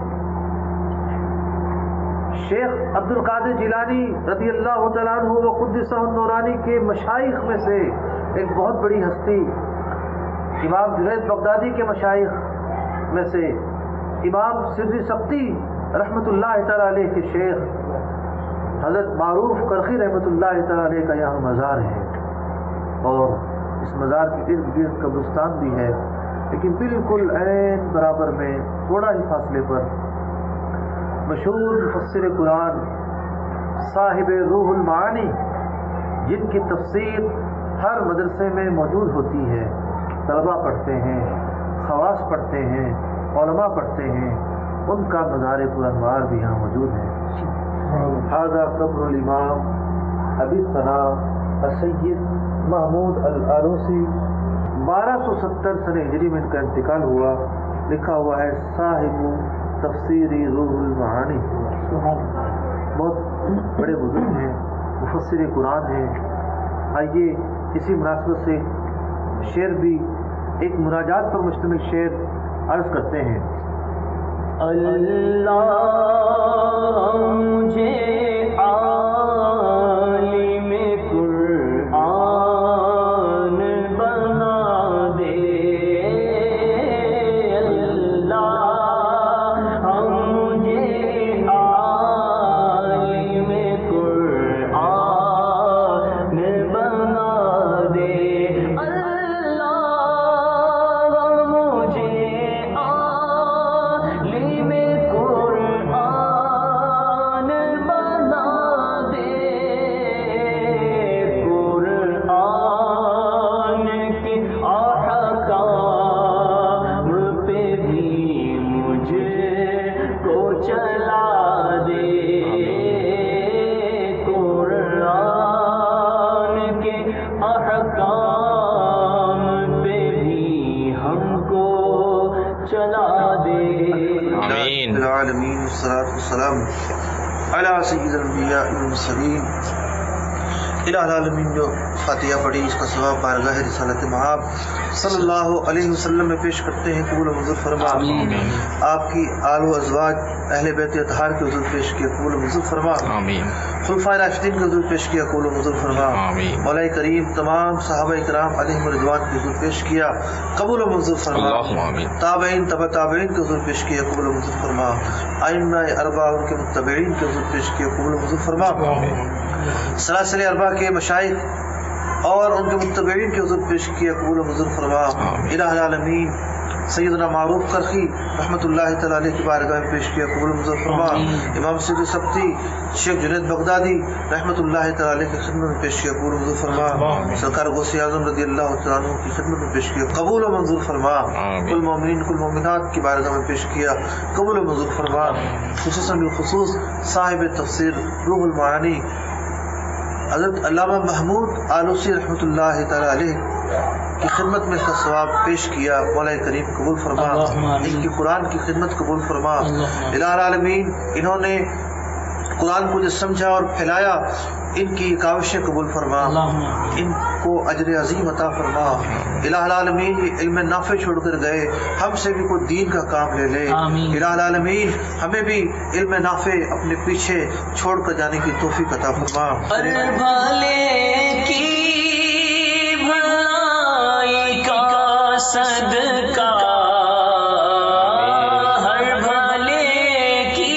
Speaker 6: شیخ عبد القادر جیلانی رضی اللہ تعالیٰ عنہ و قدسہ النورانی کے مشائخ میں سے ایک بہت بڑی ہستی، امام جنید بغدادی کے مشائخ میں سے امام سری سبتی رحمۃ اللہ تعالیٰ علیہ کے شیخ حضرت معروف کرخی رحمۃ اللہ تعالیٰ علیہ کا یہاں مزار ہے، اور اس مزار کے ارد گرد قبرستان بھی ہے، لیکن بالکل عین برابر میں تھوڑا ہی فاصلے پر مشہور مفسر قرآن صاحب روح المعانی، جن کی تفسیر ہر مدرسے میں موجود ہوتی ہے، طلباء پڑھتے ہیں، خواص پڑھتے ہیں، علماء پڑھتے ہیں، ان کا مزار پرانوار بھی یہاں موجود ہے۔ هذا قبر الامام ابی ثنا السید محمود العلوسی، 1270 سنہ ہجری میں ان کا انتقال ہوا۔ لکھا ہوا ہے صاحب تفسیری روح المعانی، بہت بڑے بزرگ ہیں، مفسر قرآن ہیں۔ آئیے اسی مناسبت سے شعر بھی ایک مناجات پر مشتمل شعر عرض کرتے ہیں۔
Speaker 1: اللہ مجھے عالم قرآن بنا دے، اللہ مجھے عالم قرآن بنا دے، اللہ مجھے عالم قرآن بنا دے، قرآن کے احکام پہ بھی مجھے کو چلا دے، قرآن کے احکام پہ بھی ہم کو چلا دے۔
Speaker 7: آمین۔
Speaker 6: العالمین والصلاة والسلام علی سید الانبیاء والمرسلین۔ الہ العالمین جو فاتحہ پڑھی اس کا ثواب بارگاہ رسالت مآب صلی اللہ علیہ وسلم میں پیش کرتے ہیں، قبول و منظور فرما۔ آپ کی آل و ازواج اہل بیت اطہار کے حضور پیش کیا، قبول و منظور فرما۔
Speaker 7: آمین۔
Speaker 6: خلفائے راشدین کے حضور پیش کیا، قبول و منظور فرما۔
Speaker 7: آمین۔
Speaker 6: مولا کریم تمام صحابہ کرام علیہم رضوان کے حضور پیش کیا، قبول و منظور فرما۔
Speaker 7: اللہم آمین۔
Speaker 6: تابعین تبع تابعین کے حضور پیش کیا، قبول و منظور فرما۔ ائمہ اربعہ ان کے متبعین کے حضور پیش کیا، قبول و منظور فرما۔ سلاسل اربعہ کے مشائخ اور ان کے متبعین کے حضور پیش کیا، قبول و منظور فرما۔ الہ العالمین سیدنا معروف کرخی رحمۃ اللہ تعالیٰ علیہ کی بارگاہ میں پیش کیا، قبول و منظور فرما۔ امام سری سبتی شیخ جنید بغدادی رحمۃ اللہ تعالیٰ علیہ کی خدمت میں پیش کیا، قبول و منظور فرما۔ سرکار غوث اعظم رضی اللہ تعالیٰ عنہ کی خدمت میں پیش کیا، قبول و منظور فرما۔ کل مومنین کل مومنات کی بارگاہ میں پیش کیا، قبول و منظور فرما۔ خصوصاً بالخصوص صاحب تفسیر روح المعانی حضرت علامہ محمود آلوسی رحمۃ اللہ تعالیٰ علیہ کی خدمت میں اس کا ثواب پیش کیا، مولا کریم قبول فرما۔ ان کی قرآن کی خدمت قبول فرما۔ الہ العالمین انہوں نے قرآن کو جو سمجھا اور پھیلایا، ان کی کاوشیں قبول فرما، ان کو اجر عظیم عطا فرما۔ الہ العالمین یہ علم نافع چھوڑ کر گئے، ہم سے بھی کوئی دین کا کام لے لے۔ الہ العالمین ہمیں بھی علم نافع اپنے پیچھے چھوڑ کر جانے کی توفیق عطا فرما۔
Speaker 1: ہر بھلے کی بھلائی کا صدقہ، ہر بھلے کی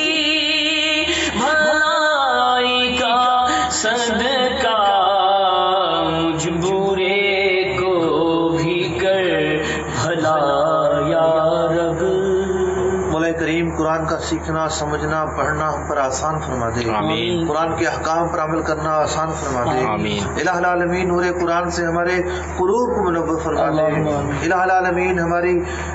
Speaker 1: بھلائی کا صدقہ، مجھ برے کو بھی کر بھلا یا رب۔
Speaker 6: مولا کریم قرآن کا سیکھنا سمجھنا پڑھنا ہم پر آسان فرما دے،
Speaker 7: آمین۔
Speaker 6: قرآن کے احکام پر عمل کرنا آسان فرما دے۔
Speaker 7: آمین۔
Speaker 6: الہ العالمین نور قرآن سے ہمارے قلوب کو منور فرما دے۔ الہ العالمین ہماری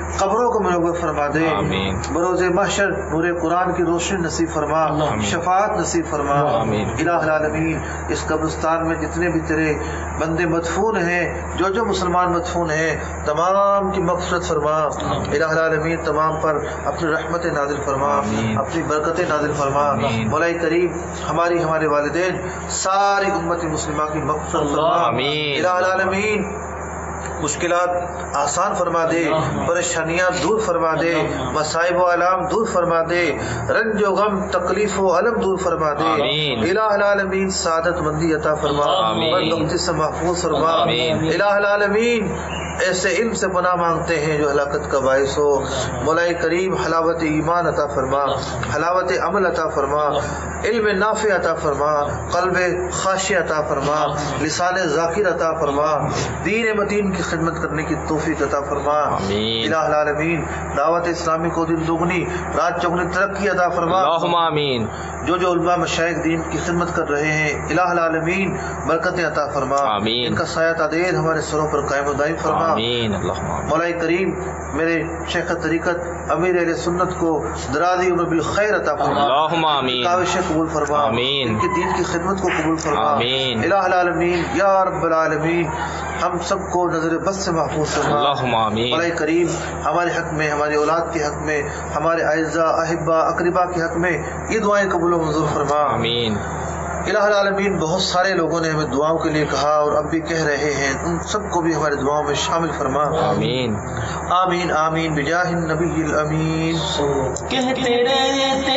Speaker 6: قبروں کو منور فرما دے، بروز محشر نور قرآن کی روشنی نصیب فرما، شفاعت نصیب فرما۔ الہ العالمین اس قبرستان میں جتنے بھی تیرے بندے مدفون ہیں، جو مسلمان مدفون ہیں، تمام کی مغفرت فرما۔ الہ العالمین تمام پر اپنی رحمت نازل فرما، اپنی برکت نازل فرما۔ مولا کریم ہمارے والدین ساری امت مسلمہ کی مغفرت فرما۔ الہ العالمین مشکلات آسان فرما دے، پریشانیاں دور فرما دے، مصائب و علام دور فرما دے، رنج و غم تکلیف و علم دور فرما دے۔ الہ العالمین سعادت مندی عطا فرما، بدبختی سے محفوظ فرما۔ الہ العالمین ایسے علم سے پناہ مانگتے ہیں جو ہلاکت کا باعث ہو۔ مولا کریم حلاوت ایمان عطا فرما، حلاوت عمل عطا فرما، علم نافع عطا فرما، قلب خاشع عطا فرما، لسان ذاکر عطا فرما، دین متین کی خدمت کرنے کی توفیق عطا فرما۔ الہ العالمین دعوت اسلامی کو دن دگنی رات چگنی ترقی عطا فرما۔
Speaker 7: اللہم آمین۔
Speaker 6: جو علماء مشائخ دین کی خدمت کر رہے ہیں، الہ العالمین برکتیں عطا فرما، ان کا سایہ تعدید ہمارے سروں پر قائم و دائم فرما۔ مولا کریم میرے شیخ طریقت امیر اہل سنت کو درازی عمر بالخیر عطا فرما،
Speaker 7: اللہم آمین۔
Speaker 6: کاوشیں قبول فرما، ان کی دین کی خدمت کو قبول فرما۔ الہ العالمین یا رب العالمین ہم سب کو نظر بد سے محفوظ فرما۔
Speaker 7: اللہم آمین۔
Speaker 6: مولا کریم ہمارے حق میں، ہماری اولاد کے حق میں، ہمارے اعزاء احبا اقربا کے حق میں یہ دعائیں قبول و منظور فرما۔
Speaker 7: آمین۔
Speaker 6: الہ العالمین بہت سارے لوگوں نے ہمیں دعاؤں کے لیے کہا اور اب بھی کہہ رہے ہیں، ان سب کو بھی ہماری دعاؤں میں شامل فرما۔
Speaker 7: آمین
Speaker 6: آمین آمین بجاہ النبی الامین۔
Speaker 1: کہتے رہتے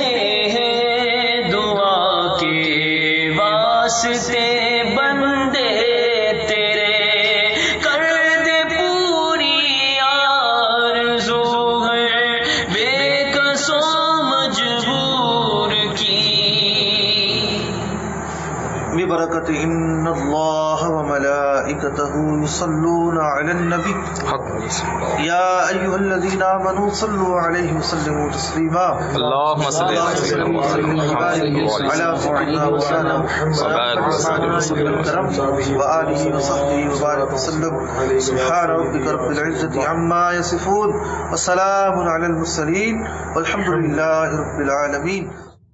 Speaker 1: ہیں دعا کے واسطے بندے تیرے، کر دے پوری آرزو ہے بے کسو مجبور کی۔
Speaker 6: ببرکت ان اللہ وملائکتہ یصلون علی النبی یا ایھا الذین آمنوا صلوا علیہ وسلموا تسلیما۔
Speaker 7: اللہم صل وسلم
Speaker 6: علی سیدنا مولانا وآلہ وصحبہ وبارک وسلم۔ سبحان ربک رب العزۃ عما یصفون وسلام علی المرسلین والحمد للہ رب العالمین۔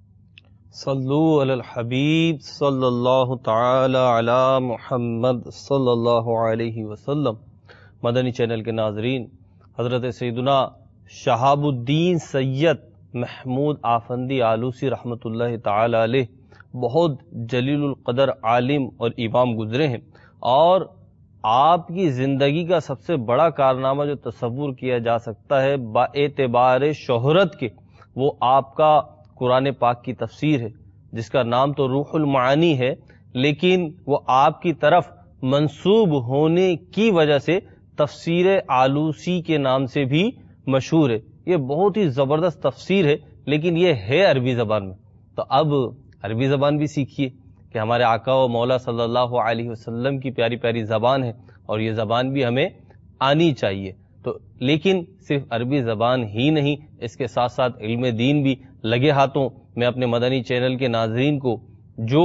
Speaker 2: صلو علی الحبیب صلی اللہ تعالی علی محمد صلی اللہ علیہ وسلم۔ مدنی چینل کے ناظرین، حضرت سیدنا شہاب الدین سید محمود آفندی آلوسی رحمۃ اللہ تعالی علیہ بہت جلیل القدر عالم اور امام گزرے ہیں، اور آپ کی زندگی کا سب سے بڑا کارنامہ جو تصور کیا جا سکتا ہے با اعتبار شہرت کے، وہ آپ کا قرآن پاک کی تفسیر ہے، جس کا نام تو روح المعانی ہے، لیکن وہ آپ کی طرف منسوب ہونے کی وجہ سے تفسیر آلوسی کے نام سے بھی مشہور ہے۔ یہ بہت ہی زبردست تفسیر ہے، لیکن یہ ہے عربی زبان میں، تو اب عربی زبان بھی سیکھیے کہ ہمارے آقا و مولا صلی اللہ علیہ وسلم کی پیاری پیاری زبان ہے، اور یہ زبان بھی ہمیں آنی چاہیے۔ تو لیکن صرف عربی زبان ہی نہیں، اس کے ساتھ ساتھ علم دین بھی لگے ہاتھوں۔ میں اپنے مدنی چینل کے ناظرین کو جو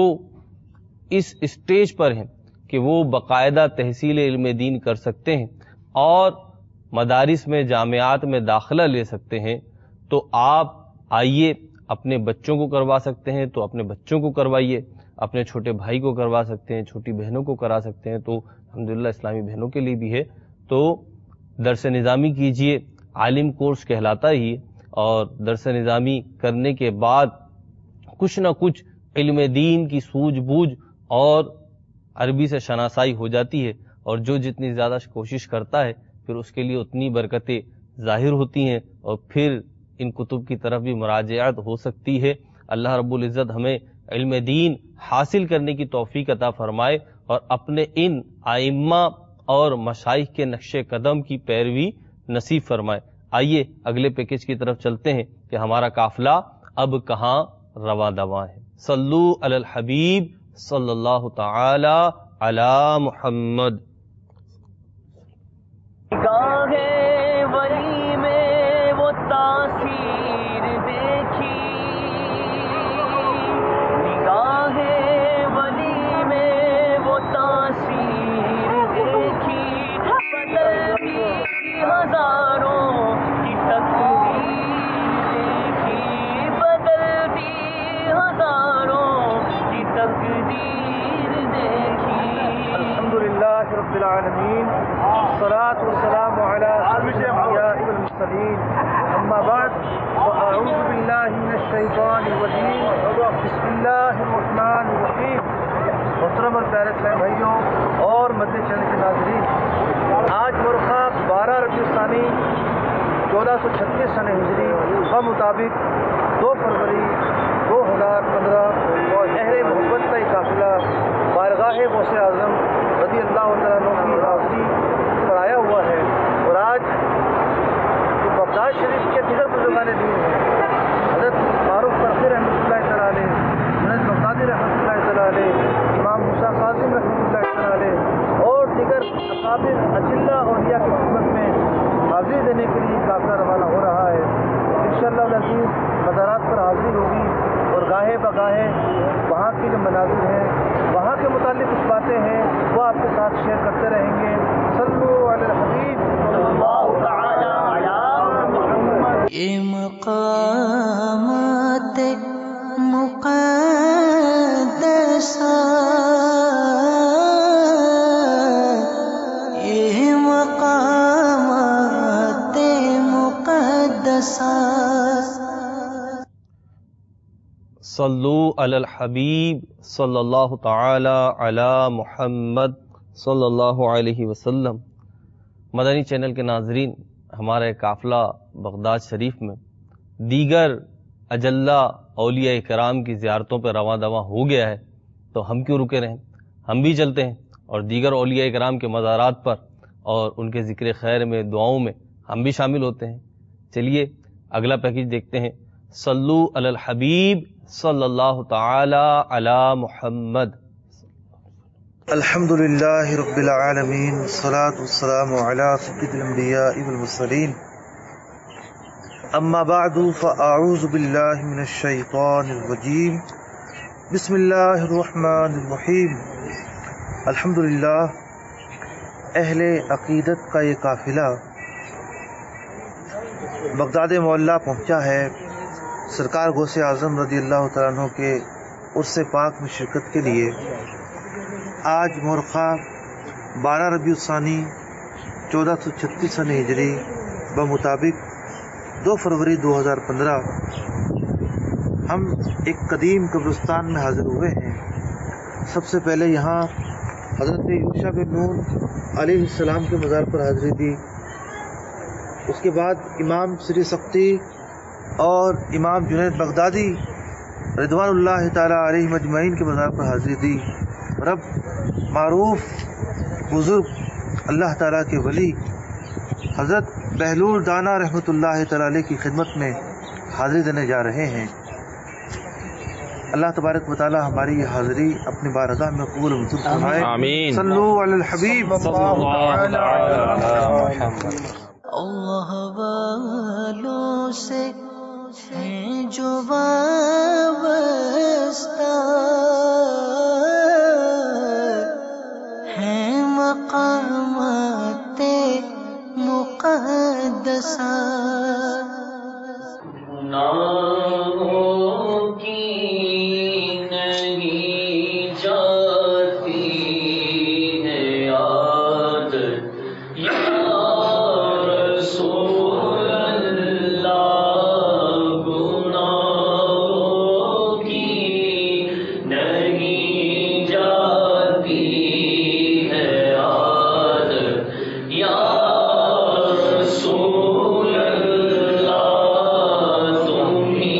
Speaker 2: اس اسٹیج پر ہیں کہ وہ باقاعدہ تحصیل علم دین کر سکتے ہیں اور مدارس میں جامعات میں داخلہ لے سکتے ہیں، تو آپ آئیے، اپنے بچوں کو کروا سکتے ہیں تو اپنے بچوں کو کروائیے، اپنے چھوٹے بھائی کو کروا سکتے ہیں، چھوٹی بہنوں کو کرا سکتے ہیں، تو الحمدللہ اسلامی بہنوں کے لیے بھی ہے۔ تو درس نظامی کیجئے، عالم کورس کہلاتا ہی، اور درس نظامی کرنے کے بعد کچھ نہ کچھ علم دین کی سوجھ بوجھ اور عربی سے شناسائی ہو جاتی ہے، اور جو جتنی زیادہ کوشش کرتا ہے پھر اس کے لیے اتنی برکتیں ظاہر ہوتی ہیں، اور پھر ان کتب کی طرف بھی مراجعت ہو سکتی ہے۔ اللہ رب العزت ہمیں علم دین حاصل کرنے کی توفیق عطا فرمائے، اور اپنے ان ائمہ اور مشائخ کے نقش قدم کی پیروی نصیب فرمائے۔ آئیے اگلے پیکج کی طرف چلتے ہیں کہ ہمارا قافلہ اب کہاں رواں دواں ہے۔ صلو علی الحبیب صلی اللہ تعالی علی محمد۔
Speaker 1: نگاہ ولی میں وہ تاثیر دیکھی، نگاہ ولی میں وہ تاثیر دیکھی، بدل بھی ہزاروں
Speaker 6: العالمين والصلاة والسلام على أشرف الأنبياء والمرسلين أما بعد فأعوذ بالله من الشيطان الرجيم بسم الله الرحمن الرحيم. محترم اور پیارے اسلام بھائیوں اور مدنی چینل کے ناظرین، آج مرخہ 12 ربیع الثانی 1436 سن ہجری بمطابق 2 فروری 2015 اور اہل محبت کا ایک قافلہ بارگاہ غوث اعظم رضی اللہ تعالیٰ عنہ کی حاضری پر آیا ہوا ہے. اور آج جو بغداد شریف کے دیگر بزرگان دین ہیں، حضرت فاروق فرقی رحمۃ اللہ تعالیٰ علیہ، جنید بغدادی رحمۃ اللہ تعالیٰ علیہ، امام موسیٰ کاظم رحمۃ اللہ تعالیٰ علیہ اور دیگر اکابر اجلہ اولیاء کی خدمت میں حاضری دینے کے لیے قافلہ روانہ ہو رہا ہے. انشاءاللہ العزیز مزارات پر حاضری ہوگی اور گاہے بگاہے وہاں کی جو مناظر ہیں، وہاں کے متعلق کچھ باتیں ہیں، وہ آپ کے ساتھ شیئر کرتے رہیں گے. صلو علی الحبیب صلی اللہ تعالی علی محمد.
Speaker 8: یہ مقامات مقدسہ، یہ مقامات مقدسہ.
Speaker 2: صلو علی الحبیب صلی اللہ تعالی علی محمد صلی اللہ علیہ وسلم. مدنی چینل کے ناظرین، ہمارا قافلہ بغداد شریف میں دیگر اجلہ اولیاء کرام کی زیارتوں پر رواں دواں ہو گیا ہے، تو ہم کیوں رکے رہیں؟ ہم بھی چلتے ہیں اور دیگر اولیاء کرام کے مزارات پر اور ان کے ذکر خیر میں، دعاؤں میں ہم بھی شامل ہوتے ہیں. چلیے اگلا پیکج دیکھتے ہیں. صلو علی الحبیب صلی اللہ تعالی علی محمد.
Speaker 6: الحمد للہ رب العالمین والصلاة والسلام علی سید الانبیاء والمرسلین. اما بعد فاعوذ باللہ من الشیطان الرجیم. بسم اللہ الرحمن الرحیم. الحمد للہ اہل عقیدت کا یہ قافلہ بغداد معلیٰ پہنچا ہے سرکار غوث اعظم رضی اللہ تعالیٰ عنہ کے عرس پاک میں شرکت کے لیے. آج مورخہ 12 ربیع الثانی 1436 سن ہجری بمطابق 2 فروری 2015 ہم ایک قدیم قبرستان میں حاضر ہوئے ہیں. سب سے پہلے یہاں حضرت یوشع بن نون علیہ السلام کے مزار پر حاضری دی. اس کے بعد امام سری سختی اور امام جنید بغدادی رضوان اللہ تعالیٰ علیہ مجمعین کے مزار پر حاضری دی. رب معروف بزرگ اللہ تعالیٰ کے ولی حضرت بہلول دانا رحمۃ اللہ تعالیٰ علیہ کی خدمت میں حاضری دینے جا رہے ہیں. اللہ تبارک و تعالیٰ ہماری یہ حاضری اپنی بارگاہ میں قبول منظور فرمائے.
Speaker 7: آمین.
Speaker 6: صلو علی الحبیب صلی اللہ علی محمد.
Speaker 8: اللہ والوں سے ہیں جو وابستہ، ہیں مقامات مقدسہ.
Speaker 1: گناہوں کی نہیں جاتی ہے یاد یا رسول اللہ. گناہوں کی نہیں جاتی ہے یاد یا رسول اللہ. تم ہی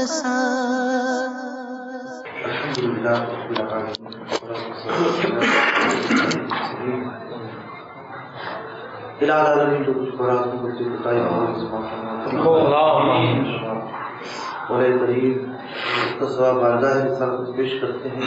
Speaker 8: بسا
Speaker 6: الحمدللہ رب العالمین العالمین جو کچھ برات میں بچے بتائی اور قریب تصویٰ بارگاہ رسالت کو پیش کرتے ہیں.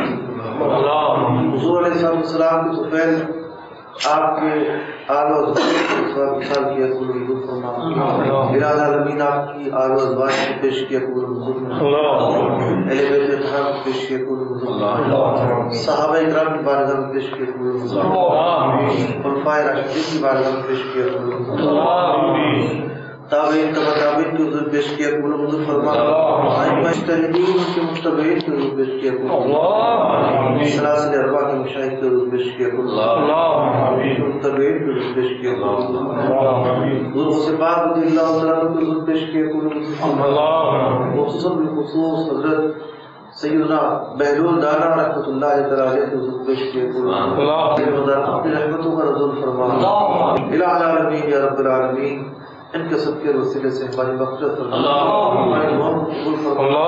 Speaker 6: حضور علیہ السلام کی طفیل آپ کے آل و ازواج کو مثال کیا قبول منظور فرما. العالمین آپ کی آل و ازواج کو پیش کیا قبول منظور فرما. اہل بیت اطہار کو پیش کیا قبول منظور فرما. صحابہ اکرام کی بارگاہ میں پیش کیا قبول منظور فرما. خلفائے راشدین کی بارگاہ میں پیش کیا قبول منظور فرما. تابعین تابعین کے حضور پیش کیا قبول منظور فرما. مجتہدین کے متبعین کے حضور پیش کیا قبول منظور فرما. سلاسل اربعہ کے مشاہد کے حضور پیش کیا قبول منظور فرما. متبعین کے حضور پیش کیا قبول منظور فرما. حضور غوث پاک رضی اللہ تعالیٰ کے حضور پیش کیا قبول منظور فرما. خصوصاً بالخصوص حضرت سیدنا بہلول دانا رحمۃ اللہ تعالیٰ کے حضور پیش کیا قبول منظور فرما. اپنی رحمتوں کا نزول فرما. العالمین یا رب العالمین ان کے سب کے وسیلے سے ہماری مغفرت فرما. ہماری دعاؤں کو قبول فرما.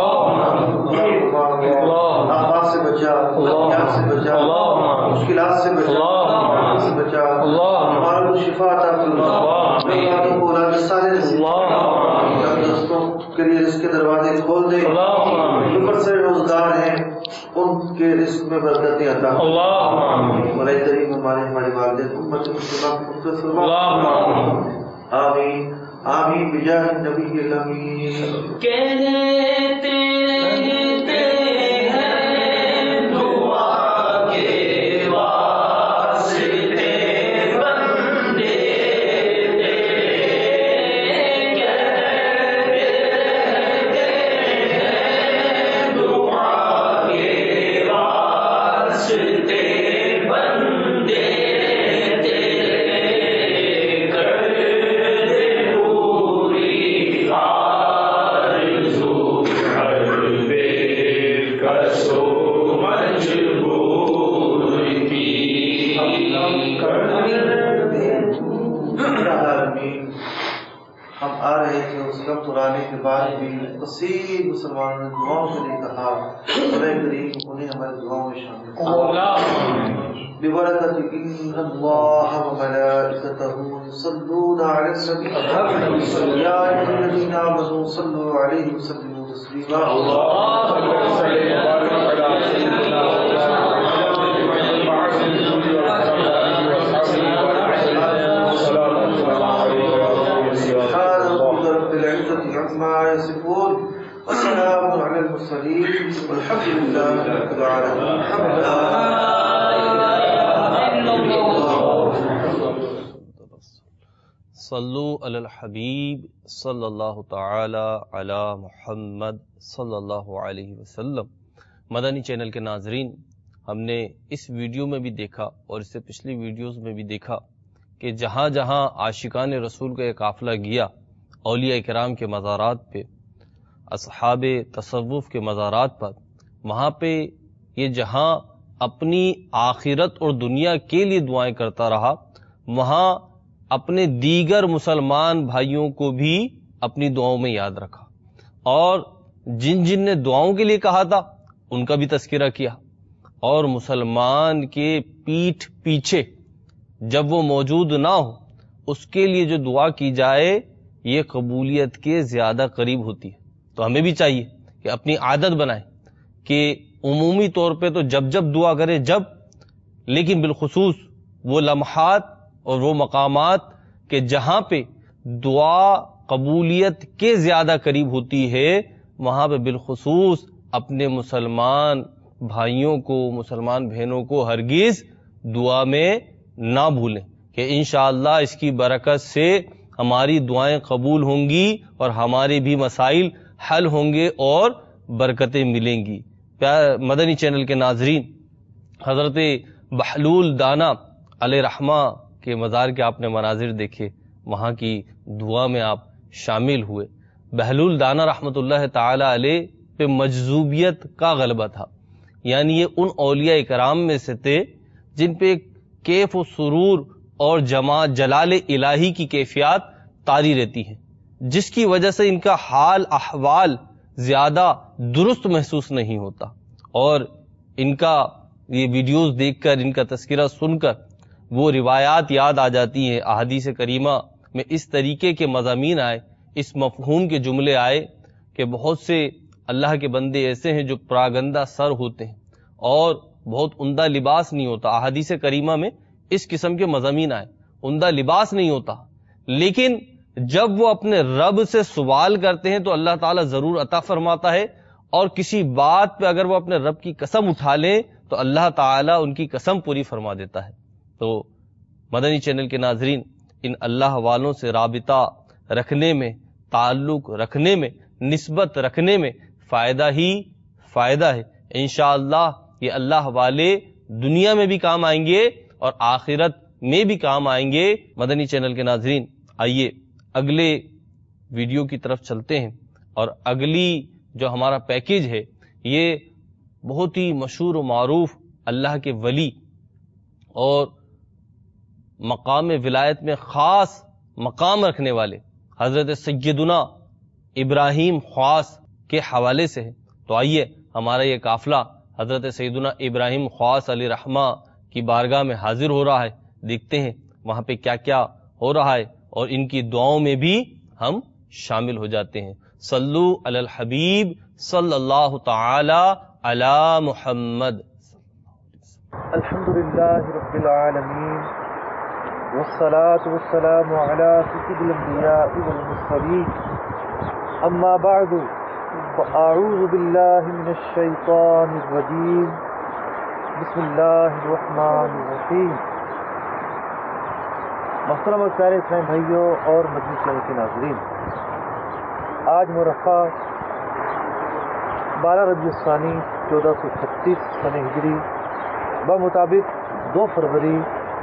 Speaker 6: آفات سے بچا، احتیاط سے بچا، مشکلات سے بچا، سے بچا. ہمارے کو شفا عطا فرما. اولادوں کو اولاد صالح نصیب فرما. دوستوں کے لیے رزق کے دروازے کھول دے. جو بڑے روزگار ہیں ان کے رزق میں برکتیں عطا فرما. مولا کریم ہمارے والدین امت مسلمہ کی مغفرت فرما. آمین آمین بجاہ النبی الامین.
Speaker 1: کہتے ہیں دعا کے واسطے بندے دعا کے واسطے بندے
Speaker 6: ہم آ رہے تھے اس وقت اور آنے کے بعد بھی کثیر مسلمانوں نے دعاؤں کے لیے کہا. خدا کریم انہیں ہماری دعاؤں میں شامل ببرکت ان اللہ وملائکتہ یصلون علی النبی یا ایھا الذین آمنوا صلوا علیہ وسلموا تسلیما. عما يصفون والسلام على المرسلين والحمد لله رب العالمين.
Speaker 2: صلو علی الحبیب صلی اللہ تعالی علی محمد صلی اللہ علیہ وسلم. مدنی چینل کے ناظرین، ہم نے اس ویڈیو میں بھی دیکھا اور اس سے پچھلی ویڈیوز میں بھی دیکھا کہ جہاں جہاں عاشقان رسول کا ایک قافلہ گیا، اولیاء کرام کے مزارات پہ، اصحاب تصوف کے مزارات پر، وہاں پہ یہ جہاں اپنی آخرت اور دنیا کے لیے دعائیں کرتا رہا، وہاں اپنے دیگر مسلمان بھائیوں کو بھی اپنی دعاؤں میں یاد رکھا، اور جن جن نے دعاؤں کے لیے کہا تھا ان کا بھی تذکرہ کیا. اور مسلمان کے پیٹھ پیچھے جب وہ موجود نہ ہو اس کے لیے جو دعا کی جائے یہ قبولیت کے زیادہ قریب ہوتی ہے. تو ہمیں بھی چاہیے کہ اپنی عادت بنائیں کہ عمومی طور پہ تو جب جب دعا کرے جب، لیکن بالخصوص وہ لمحات اور وہ مقامات کہ جہاں پہ دعا قبولیت کے زیادہ قریب ہوتی ہے وہاں پہ بالخصوص اپنے مسلمان بھائیوں کو، مسلمان بہنوں کو ہرگز دعا میں نہ بھولیں کہ انشاءاللہ اس کی برکت سے ہماری دعائیں قبول ہوں گی اور ہمارے بھی مسائل حل ہوں گے اور برکتیں ملیں گی. مدنی چینل کے ناظرین، حضرت بہلول دانا علیہ رحمہ کے مزار کے آپ نے مناظر دیکھے، وہاں کی دعا میں آپ شامل ہوئے. بہلول دانا رحمۃ اللہ تعالی علیہ پہ مجذوبیت کا غلبہ تھا، یعنی یہ ان اولیاء کرام میں سے تھے جن پہ کیف و سرور اور جلال الہی کی کیفیات طاری رہتی ہیں، جس کی وجہ سے ان کا حال احوال زیادہ درست محسوس نہیں ہوتا، اور ان کا یہ ویڈیوز دیکھ کر، ان کا تذکرہ سن کر وہ روایات یاد آ جاتی ہیں۔ احادیث کریمہ میں اس طریقے کے مضامین آئے، اس مفہوم کے جملے آئے کہ بہت سے اللہ کے بندے ایسے ہیں جو پراگندہ سر ہوتے ہیں اور بہت عمدہ لباس نہیں ہوتا۔ احادیث کریمہ میں اس قسم کے مضامین آئے، عمدہ لباس نہیں ہوتا، لیکن جب وہ اپنے رب سے سوال کرتے ہیں تو اللہ تعالیٰ ضرور عطا فرماتا ہے، اور کسی بات پہ اگر وہ اپنے رب کی قسم اٹھا لیں تو اللہ تعالیٰ ان کی قسم پوری فرما دیتا ہے۔ تو مدنی چینل کے ناظرین، ان اللہ والوں سے رابطہ رکھنے میں، تعلق رکھنے میں، نسبت رکھنے میں فائدہ ہی فائدہ ہے۔ انشاءاللہ یہ اللہ والے دنیا میں بھی کام آئیں گے اور آخرت میں بھی کام آئیں گے۔ مدنی چینل کے ناظرین، آئیے اگلے ویڈیو کی طرف چلتے ہیں، اور اگلی جو ہمارا پیکیج ہے یہ بہت ہی مشہور و معروف اللہ کے ولی اور مقام ولایت میں خاص مقام رکھنے والے حضرت سیدنا ابراہیم خواص کے حوالے سے ہے۔ تو آئیے ہمارا یہ قافلہ حضرت سیدنا ابراہیم خواص علیہ رحمہ کی بارگاہ میں حاضر ہو رہا ہے، دیکھتے ہیں وہاں پہ کیا کیا ہو رہا ہے، اور ان کی دعاؤں میں بھی ہم شامل ہو جاتے ہیں۔ صلو علی الحبیب صلی اللہ تعالی علی محمد۔
Speaker 6: الحمدللہ رب العالمین، والصلاة والسلام علی سید الانبیاء والمرسلین، اما بعد فاعوذ باللہ من الشیطان الرجیم، بسم اللہ الرحمن الرحیم۔ محترم اور پیارے اسلام بھائیوں اور مدنی چینل کے ناظرین، آج مرخہ 12 ربیع الثانی 1436 سنہ ہجری بمطابق 2 فروری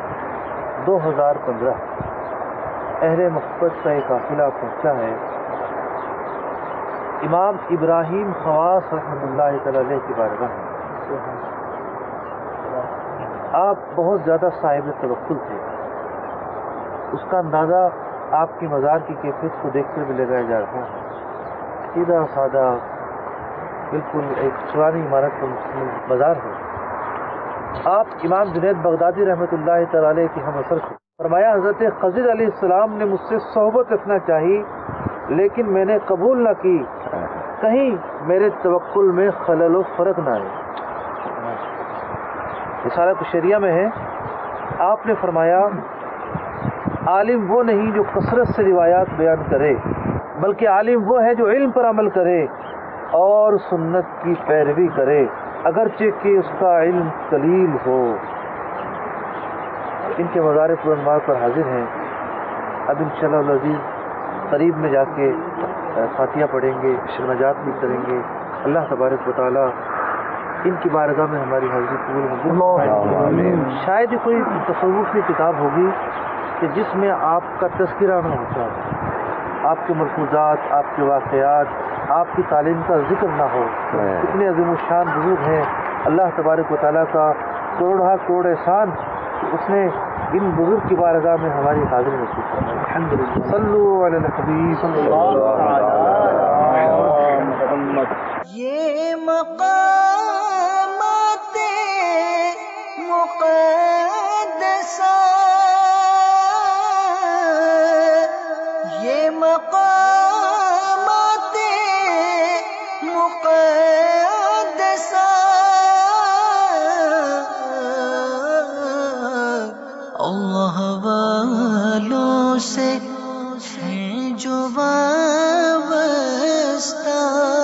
Speaker 6: 2015 اہل محبت کا ایک قافلہ پہنچا ہے امام ابراہیم خواص رحمۃ اللہ تعالی علیہ کی بارگاہ میں۔ آپ بہت زیادہ صاحب توکل تھے، اس کا اندازہ آپ کی مزار کی کیفیت کو دیکھ کر بھی لگایا جا رہا ہے۔ سیدھا سادہ بالکل ایک پرانی عمارت کا مزار ہے۔ آپ امام جنید بغدادی رحمۃ اللہ تعالی علیہ کے ہم اثر تھے۔ فرمایا حضرت خضر علیہ السلام نے مجھ سے صحبت رکھنا چاہی، لیکن میں نے قبول نہ کی، کہیں میرے توکل میں خلل و فرق نہ آئے۔ رسالہ کشیریہ میں ہے، آپ نے فرمایا عالم وہ نہیں جو کثرت سے روایات بیان کرے، بلکہ عالم وہ ہے جو علم پر عمل کرے اور سنت کی پیروی کرے، اگرچہ کہ اس کا علم قلیل ہو۔ ان کے مزار پرانوار پر حاضر ہیں۔ اب انشاءاللہ العزیز قریب میں جا کے فاتحہ پڑھیں گے، شرمجات بھی کریں گے۔ اللہ تبارک و تعالیٰ ان کی بارگاہ میں ہماری حاضری قبول ہوگی۔ شاید یہ کوئی تصوف کی کتاب ہوگی کہ جس میں آپ کا تذکرہ نہ ہوتا ہے، آپ کے ملفوظات، آپ کے واقعات، آپ کی تعلیم کا ذکر نہ ہو۔ اتنے عظیم الشان بزرگ ہیں، اللہ تبارک و تعالیٰ کا کروڑہ کروڑ احسان کہ اس نے ان بزرگ کی بارگاہ میں ہماری حاضری نصیب فرمائی۔ الحمدللہ، صلو علی الحبیب صلی اللہ علیہ محمد۔
Speaker 8: یہ مقامات مقدسہ، یہ مقامات مقدسہ اللہ والوں سے ہیں جو وابستہ،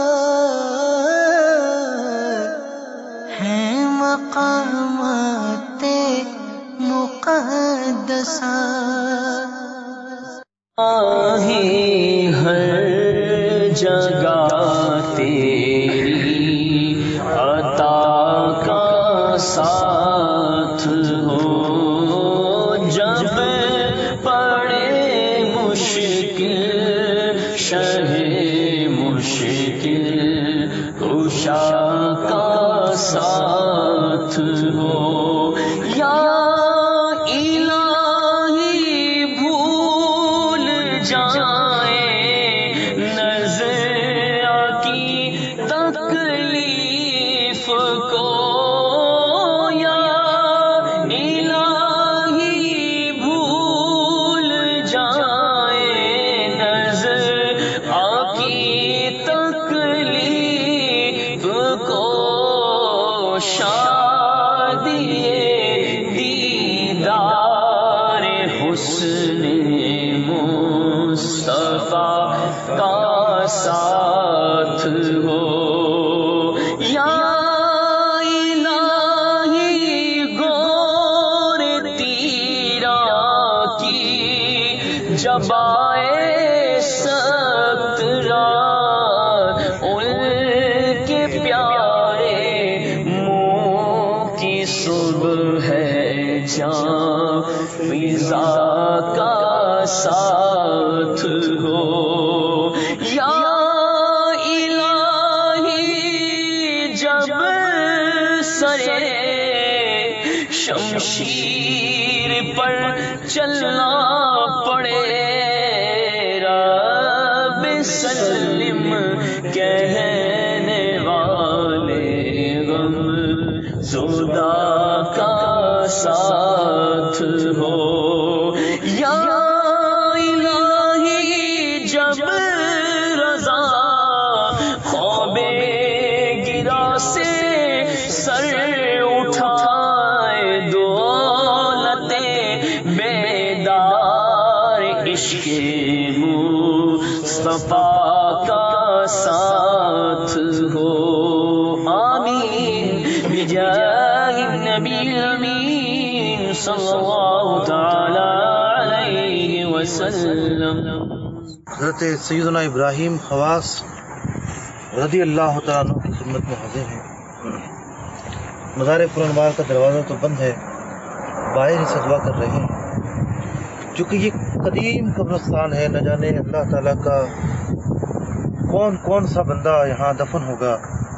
Speaker 8: ہیں مقامات مقدسہ۔
Speaker 4: ہر جگہ تیری عطا کا ساتھ ہو، جب پڑے مشکل شہ مشکل کشا کا ساتھ ہو، یا جائیں نظر کی مصطفیٰ کا ساتھ ہو یا الہی گور تیرا کی جب آئے سخت رات ان کے پیارے منہ کی صبح ہے جہاں فضا کا ساتھ ہو یا الہی جب سرے شمشیر پر چلنا پڑے رب سلم کہنے والے غم زدہ کا ساتھ ہو یا الہی جب رضا خواب گرا سے سر اٹھائے دولت بیدار عشق مصطفیٰ کا ساتھ ہو آمین بجاہ النبی الامین صلی اللہ تعالی علیہ وسلم.
Speaker 6: حضرت سیدنا ابراہیم خواص رضی اللہ تعالیٰ عنہ کی خدمت میں حاضر ہیں. مزار پرانوار کا دروازہ تو بند ہے، باہر ہی سے دعا کر رہے ہیں. چونکہ یہ قدیم قبرستان ہے، نہ جانے اللہ تعالیٰ کا کون کون سا بندہ یہاں دفن ہوگا،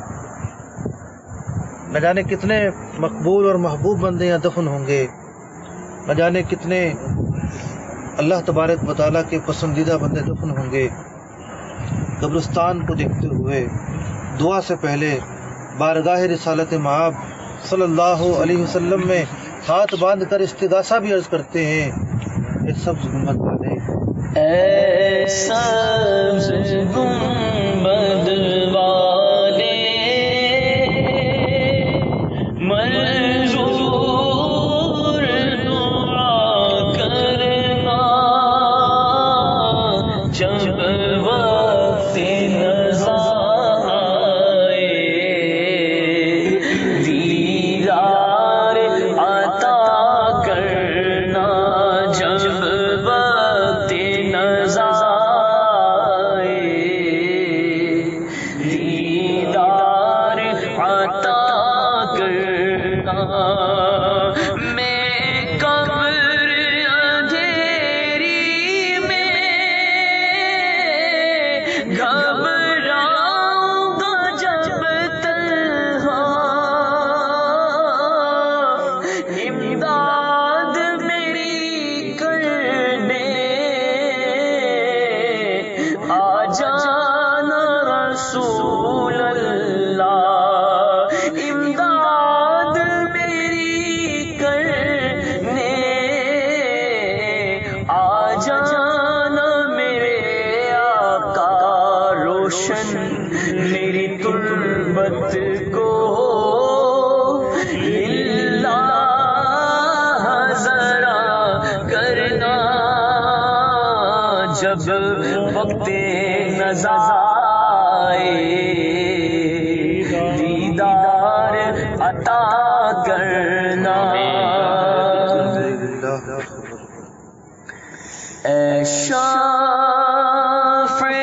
Speaker 6: نہ جانے کتنے مقبول اور محبوب بندے یہاں دفن ہوں گے، نہ جانے کتنے اللہ تبارک و تعالیٰ کے پسندیدہ بندے دفن ہوں گے. قبرستان کو دیکھتے ہوئے دعا سے پہلے بارگاہ رسالت مآب صلی اللہ علیہ وسلم میں ہاتھ باندھ کر استغاثہ بھی عرض کرتے ہیں کہ سبز گنبد والے
Speaker 4: اے سبز گنبد والے منظور دعا کرنا جب وقت نزا آئے دیدار عطا کرنا جب وقت نزا آئے دیدار عطا کرنا میں قبر اندھیری میں گھبراؤں گا جب تنہا امداد میری کرنے آ جانا رسول اللہ امداد میری کرنے آ جانا میرے آقا روشن میری تربت کو للہ ذرا کرنا جب وقت نزا آئے دیدار عطا کرنا اے شافع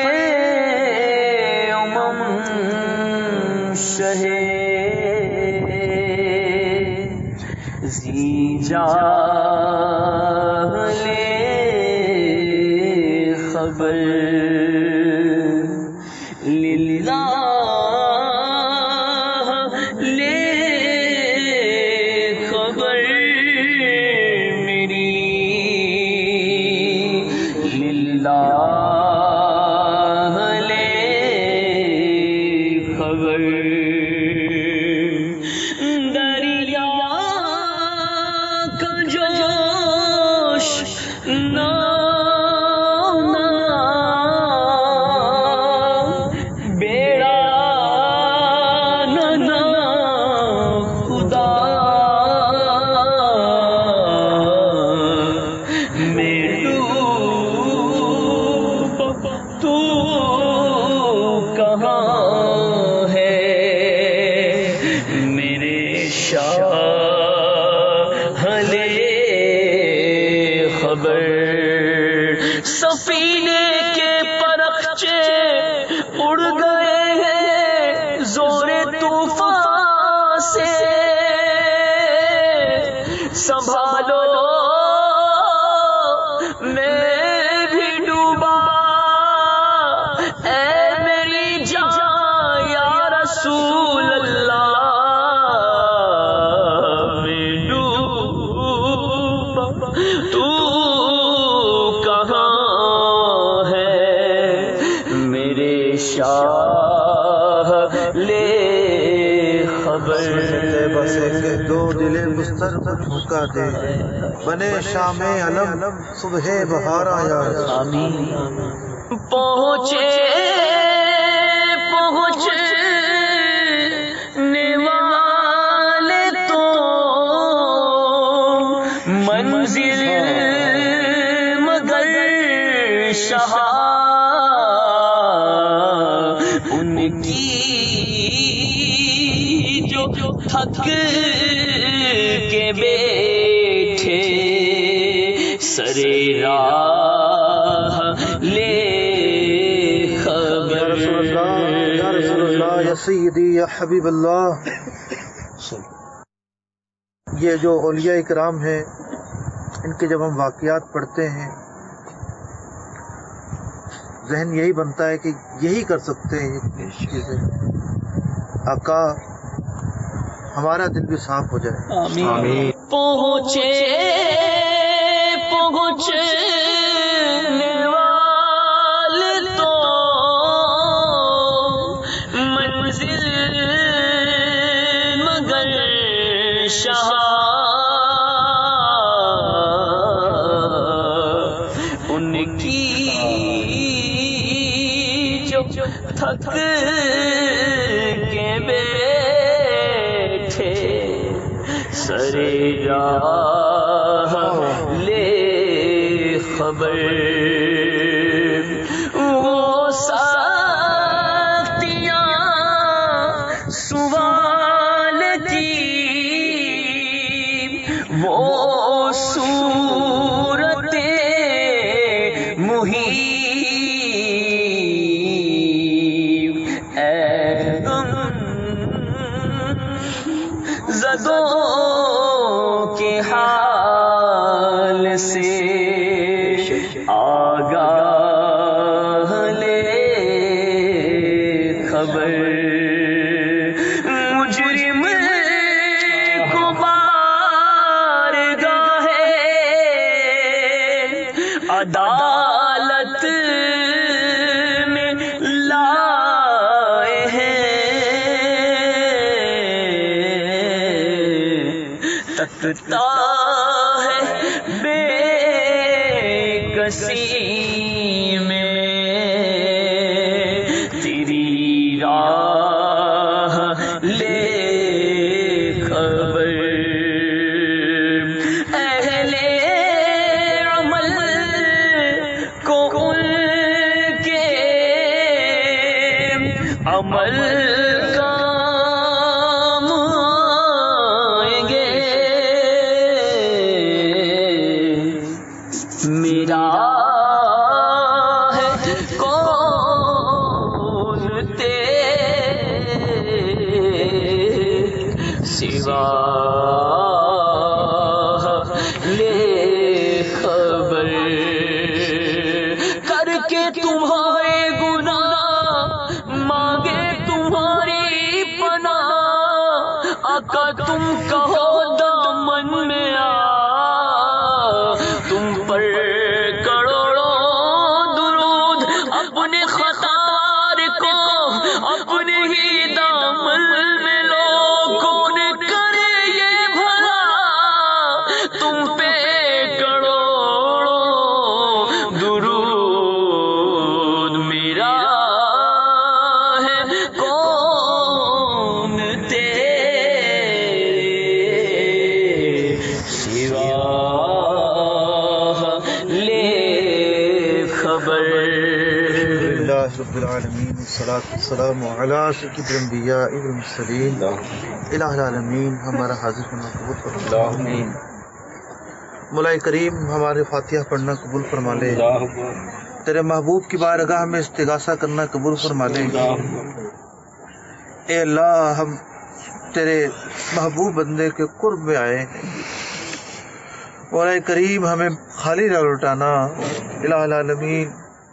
Speaker 4: امم شہ ذی جلال خبر للہ لے خبر میری للہ لے خبر دریا کا جوش نہ شاہ لے خبر
Speaker 6: بس کہ دو دل بستر کو جھکا دے بنے شام علم صبح بہارا یا
Speaker 4: آمین پہنچنے والے تو منزل مگر شاہ ان کی جو تھک کے بیٹھے سرے راہ لے خبر
Speaker 6: یا رسول اللہ یا سیدی یا حبیب اللہ. یہ جو اولیاء اکرام ہیں ان کے جب ہم واقعات پڑھتے ہیں ذہن یہی بنتا ہے کہ یہی کر سکتے ہیں یہ چیزیں. آقا ہمارا دل بھی صاف ہو جائے.
Speaker 4: آمین. پہنچنے والے تو منزل مگر شاہ ان کی جو تھک کے بیٹھے سرے راہ لے خبر وہ ساختیاں سوال کی وہ صورتیں محیب اے غم زدوں کے حال سے آگاہ لے خبر مجرم کو بارگاہ عدالت میں لائے ہیں تکتا ہے بے کسی میں تیری راہ لے خبر اہل عمل کو ان کے عمل کام آئیں گے میرا ہے کون تیرے سوا لے خبر کر کے تمہارے گناہ مانگے تمہاری پناہ آقا تم کہو دامن میں آ تم پر کروڑوں درود اپنے خطار کو اپنے ہی دامن میں لو کون کرے یہ بھلا تم پہ کروڑوں درود میرا ہے کون تیرے سوا لے خبر.
Speaker 6: الحمدللہ رب العالمین والصلاة والسلام علی سید الانبیاء والمرسلین. الہ العالمین ہمارا حاضر ہونا قبول فرما. مولا کریم ہمارے فاتحہ پڑھنا قبول فرما لے. تیرے محبوب کی بارگاہ میں استغاثہ کرنا قبول فرما لے. اے اللہ ہم تیرے محبوب بندے کے قرب میں آئے ہیں. مولا کریم ہمیں خالی نہ لوٹانا. الہ العالمین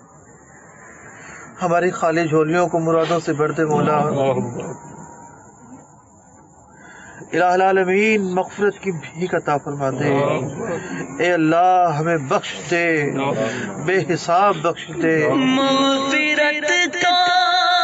Speaker 6: ہماری خالی جھولیوں کو مرادوں سے بھر دے مولا. الہ العالمین مغفرت کی بھیک عطا فرما دے. اے اللہ ہمیں بخش دے, بے حساب بخش دے.
Speaker 4: مغفرت کا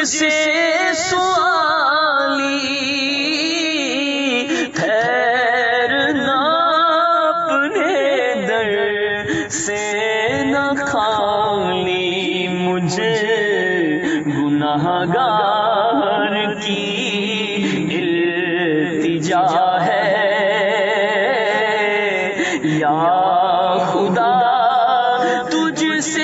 Speaker 4: سے سوالی خیر نہ اپنے در سے نہ خالی، مجھے گناہگار کی التجا ہے یا خدا، تجھ سے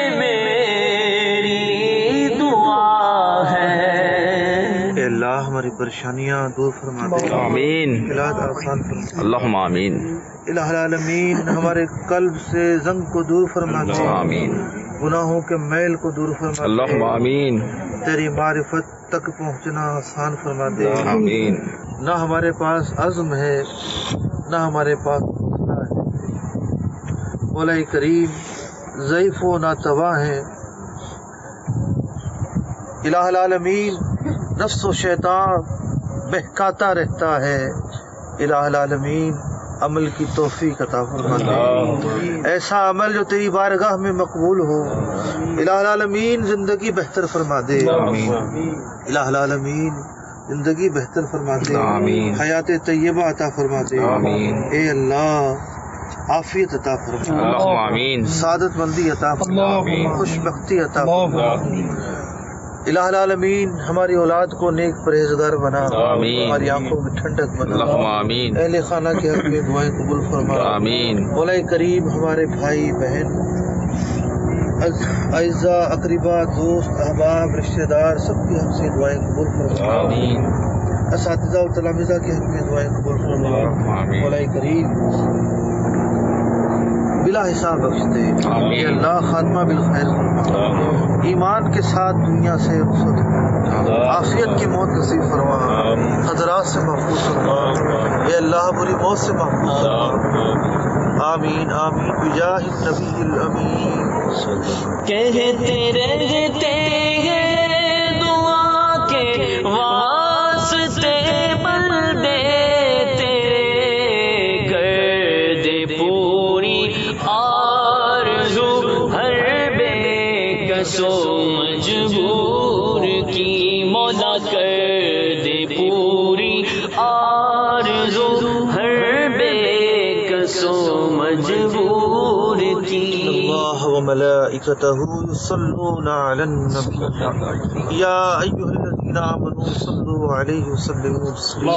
Speaker 4: میری دعا ہے۔
Speaker 6: اے اللہ ہماری پریشانیاں دور فرما دے،
Speaker 7: آمین،
Speaker 6: مشکلات آسان فرما دے۔
Speaker 7: اللہم آمین،
Speaker 6: الہ العالمین ہمارے قلب سے زنگ کو دور فرما دے،
Speaker 7: آمین،
Speaker 6: گناہوں کے میل کو دور فرما دے،
Speaker 7: اللہم آمین،
Speaker 6: تیری معرفت تک پہنچنا آسان فرما دے۔
Speaker 7: آمین،
Speaker 6: نہ ہمارے پاس عزم ہے نہ ہمارے پاس حوصلہ ہے، مولا کریم ضعیف و ناتواں ہیں۔ الہ العالمین نفس و شیطان بہکاتا رہتا ہے، الہ العالمین عمل کی توفیق عطا فرما دے، ایسا عمل جو تیری بارگاہ میں مقبول ہو۔ الہ العالمین زندگی بہتر فرما دے، الہ العالمین زندگی بہتر فرما دے،
Speaker 7: آمین،
Speaker 6: حیات طیبہ عطا فرما دے،
Speaker 7: آمین،
Speaker 6: اے اللہ عافیت عطا فرما،
Speaker 7: اللہم آمین،
Speaker 6: سعادت مندی عطا فرما، خوش بختی عطا فرما۔ الہ العالمین ہماری اولاد کو نیک پرہیزگار بنا،
Speaker 7: آمین،
Speaker 6: ہماری آنکھوں میں ٹھنڈک بنا،
Speaker 7: اللہم آمین،
Speaker 6: اہل خانہ کے حق میں دعائیں قبول فرما۔
Speaker 7: آمین،
Speaker 6: مولا کریم ہمارے بھائی بہن، اعزاء اقربا، دوست احباب، رشتہ دار سب کے حق سے دعائیں قبول فرما،
Speaker 7: آمین،
Speaker 6: اساتذہ و تلامذہ کے حق میں دعائیں قبول فرما۔
Speaker 7: آمین،
Speaker 6: مولا کریم بلا حساب بخش دے،
Speaker 7: آمین،
Speaker 6: اے اللہ خاتمہ بالخیر فرما، ایمان کے ساتھ دنیا سے رخصت ہو، عافیت کی موت نصیب فرما، خطرات سے محفوظ فرما، اے اللہ بری موت سے محفوظ فرما۔ آمین آمین بجاہ النبی الامین۔
Speaker 4: کہتے رہتے ہیں دعا کے واسطے بندے تیرے، گردے پوری آرزو ہر بے کس و مجبور کی، مولا کر دے پوری آرزو ہر بے کس و مجبور کی۔
Speaker 6: اللہ وملائکتہ یصلون علی النبی یا ایھا الذین آمنوا صلوا علیہ وسلموا تسلیما۔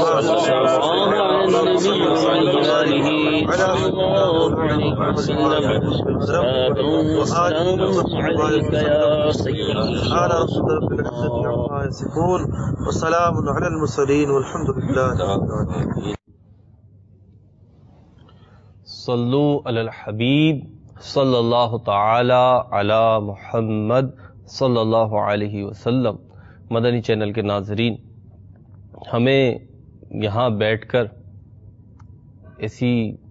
Speaker 6: وسلام علی المرسلین والحمد للہ رب العالمین۔
Speaker 2: صلو علی الحبیب صلی اللہ تعالی علی محمد صلی اللہ علیہ وسلم۔ مدنی چینل کے ناظرین، ہمیں یہاں بیٹھ کر ایسی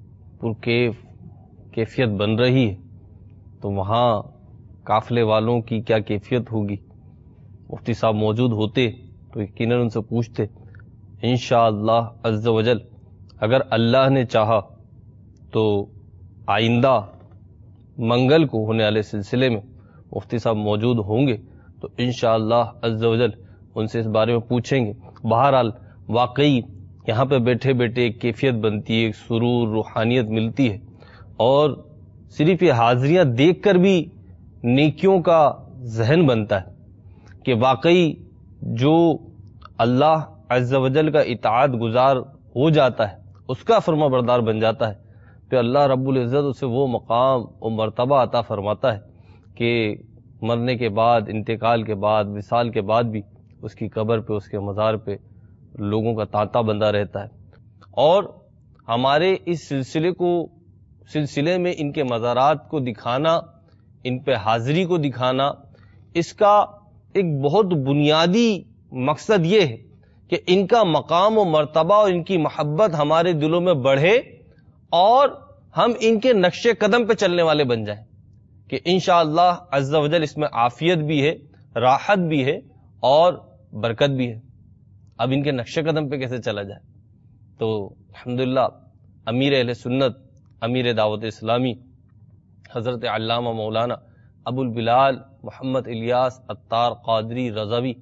Speaker 2: کیفیت بن رہی ہے تو وہاں قافلے والوں کی کیا کیفیت ہوگی؟ مفتی صاحب موجود ہوتے تو یقیناً ان سے پوچھتے۔ انشاءاللہ عز و جل اگر اللہ نے چاہا تو آئندہ منگل کو ہونے والے سلسلے میں مفتی صاحب موجود ہوں گے تو انشاءاللہ عز و جل ان سے اس بارے میں پوچھیں گے۔ بہرحال واقعی یہاں پہ بیٹھے بیٹھے ایک کیفیت بنتی ہے، ایک سرور، روحانیت ملتی ہے، اور صرف یہ حاضریاں دیکھ کر بھی نیکیوں کا ذہن بنتا ہے کہ واقعی جو اللہ عز و جل کا اطاعت گزار ہو جاتا ہے، اس کا فرما بردار بن جاتا ہے، پھر اللہ رب العزت اسے وہ مقام و مرتبہ عطا فرماتا ہے کہ مرنے کے بعد، انتقال کے بعد، وصال کے بعد بھی اس کی قبر پہ، اس کے مزار پہ لوگوں کا تانتا بندہ رہتا ہے۔ اور ہمارے اس سلسلے میں ان کے مزارات کو دکھانا، ان پہ حاضری کو دکھانا، اس کا ایک بہت بنیادی مقصد یہ ہے کہ ان کا مقام و مرتبہ اور ان کی محبت ہمارے دلوں میں بڑھے اور ہم ان کے نقش قدم پہ چلنے والے بن جائیں، کہ انشاءاللہ عز و جل اس میں عافیت بھی ہے، راحت بھی ہے اور برکت بھی ہے۔ اب ان کے نقش قدم پہ کیسے چلا جائے؟ تو الحمدللہ امیر اہل سنت، امیر دعوت اسلامی حضرت علامہ مولانا ابو البلال محمد الیاس عطار قادری رضوی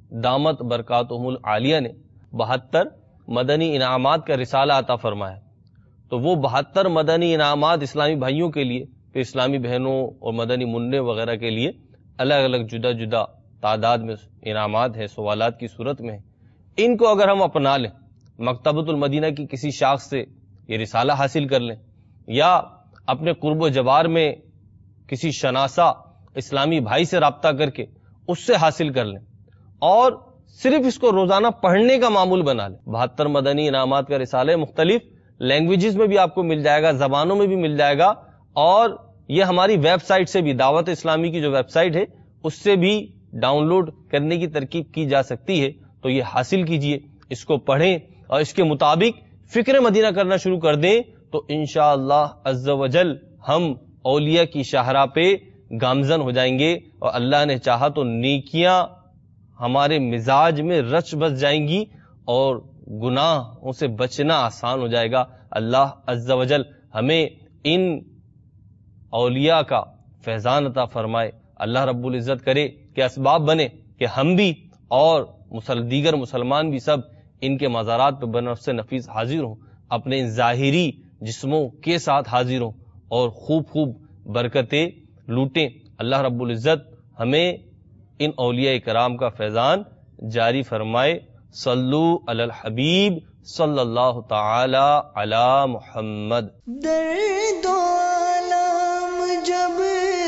Speaker 2: دامت برکاتہم العالیہ نے 72 مدنی انعامات کا رسالہ عطا فرمایا. تو وہ 72 مدنی انعامات اسلامی بھائیوں کے لیے، پھر اسلامی بہنوں اور مدنی منع وغیرہ کے لیے الگ الگ جدا جدا تعداد میں انعامات ہیں، سوالات کی صورت میں ہیں. ان کو اگر ہم اپنا لیں، مکتبۃ المدینہ کی کسی شاخ سے یہ رسالہ حاصل کر لیں، یا اپنے قرب و جوار میں کسی شناسہ اسلامی بھائی سے رابطہ کر کے اس سے حاصل کر لیں، اور صرف اس کو روزانہ پڑھنے کا معمول بنا لیں. 72 مدنی انعامات کا رسالہ مختلف لینگویجز میں بھی آپ کو مل جائے گا، زبانوں میں بھی مل جائے گا، اور یہ ہماری ویب سائٹ سے بھی، دعوت اسلامی کی جو ویب سائٹ ہے اس سے بھی ڈاؤن لوڈ کرنے کی ترکیب کی جا سکتی ہے. تو یہ حاصل کیجئے، اس کو پڑھیں اور اس کے مطابق فکر مدینہ کرنا شروع کر دیں، تو انشاءاللہ عز و جل ہم اولیاء کی شاہراہ پہ گامزن ہو جائیں گے، اور اللہ نے چاہا تو نیکیاں ہمارے مزاج میں رچ بس جائیں گی، اور گناہوں سے بچنا آسان ہو جائے گا. اللہ عز و جل ہمیں ان اولیاء کا فیضان عطا فرمائے. اللہ رب العزت کرے کہ اسباب بنے کہ ہم بھی اور دیگر مسلمان بھی سب ان کے مزارات پہ بنفس نفیس حاضر ہوں، اپنے ظاہری جسموں کے ساتھ حاضر ہوں، اور خوب خوب برکتیں لوٹیں. اللہ رب العزت ہمیں ان اولیاء کرام کا فیضان جاری فرمائے. صلو علی الحبیب صلی اللہ تعالی علی محمد.
Speaker 8: درد و علام جب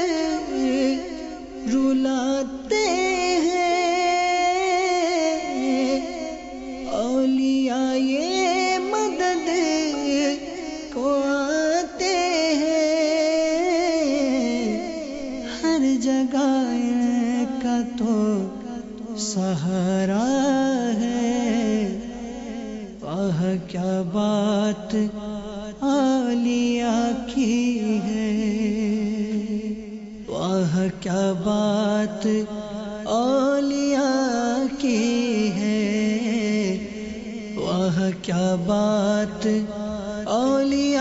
Speaker 8: رلاتے ہیں اولیاء یہ مدد کو آتے ہیں، ہر جگہ ان کا تو سہارا ہے. آہ کیا بات اولیاء کی ہے، واہ کیا بات اولیاء کی ہے، واہ کیا بات اولیاء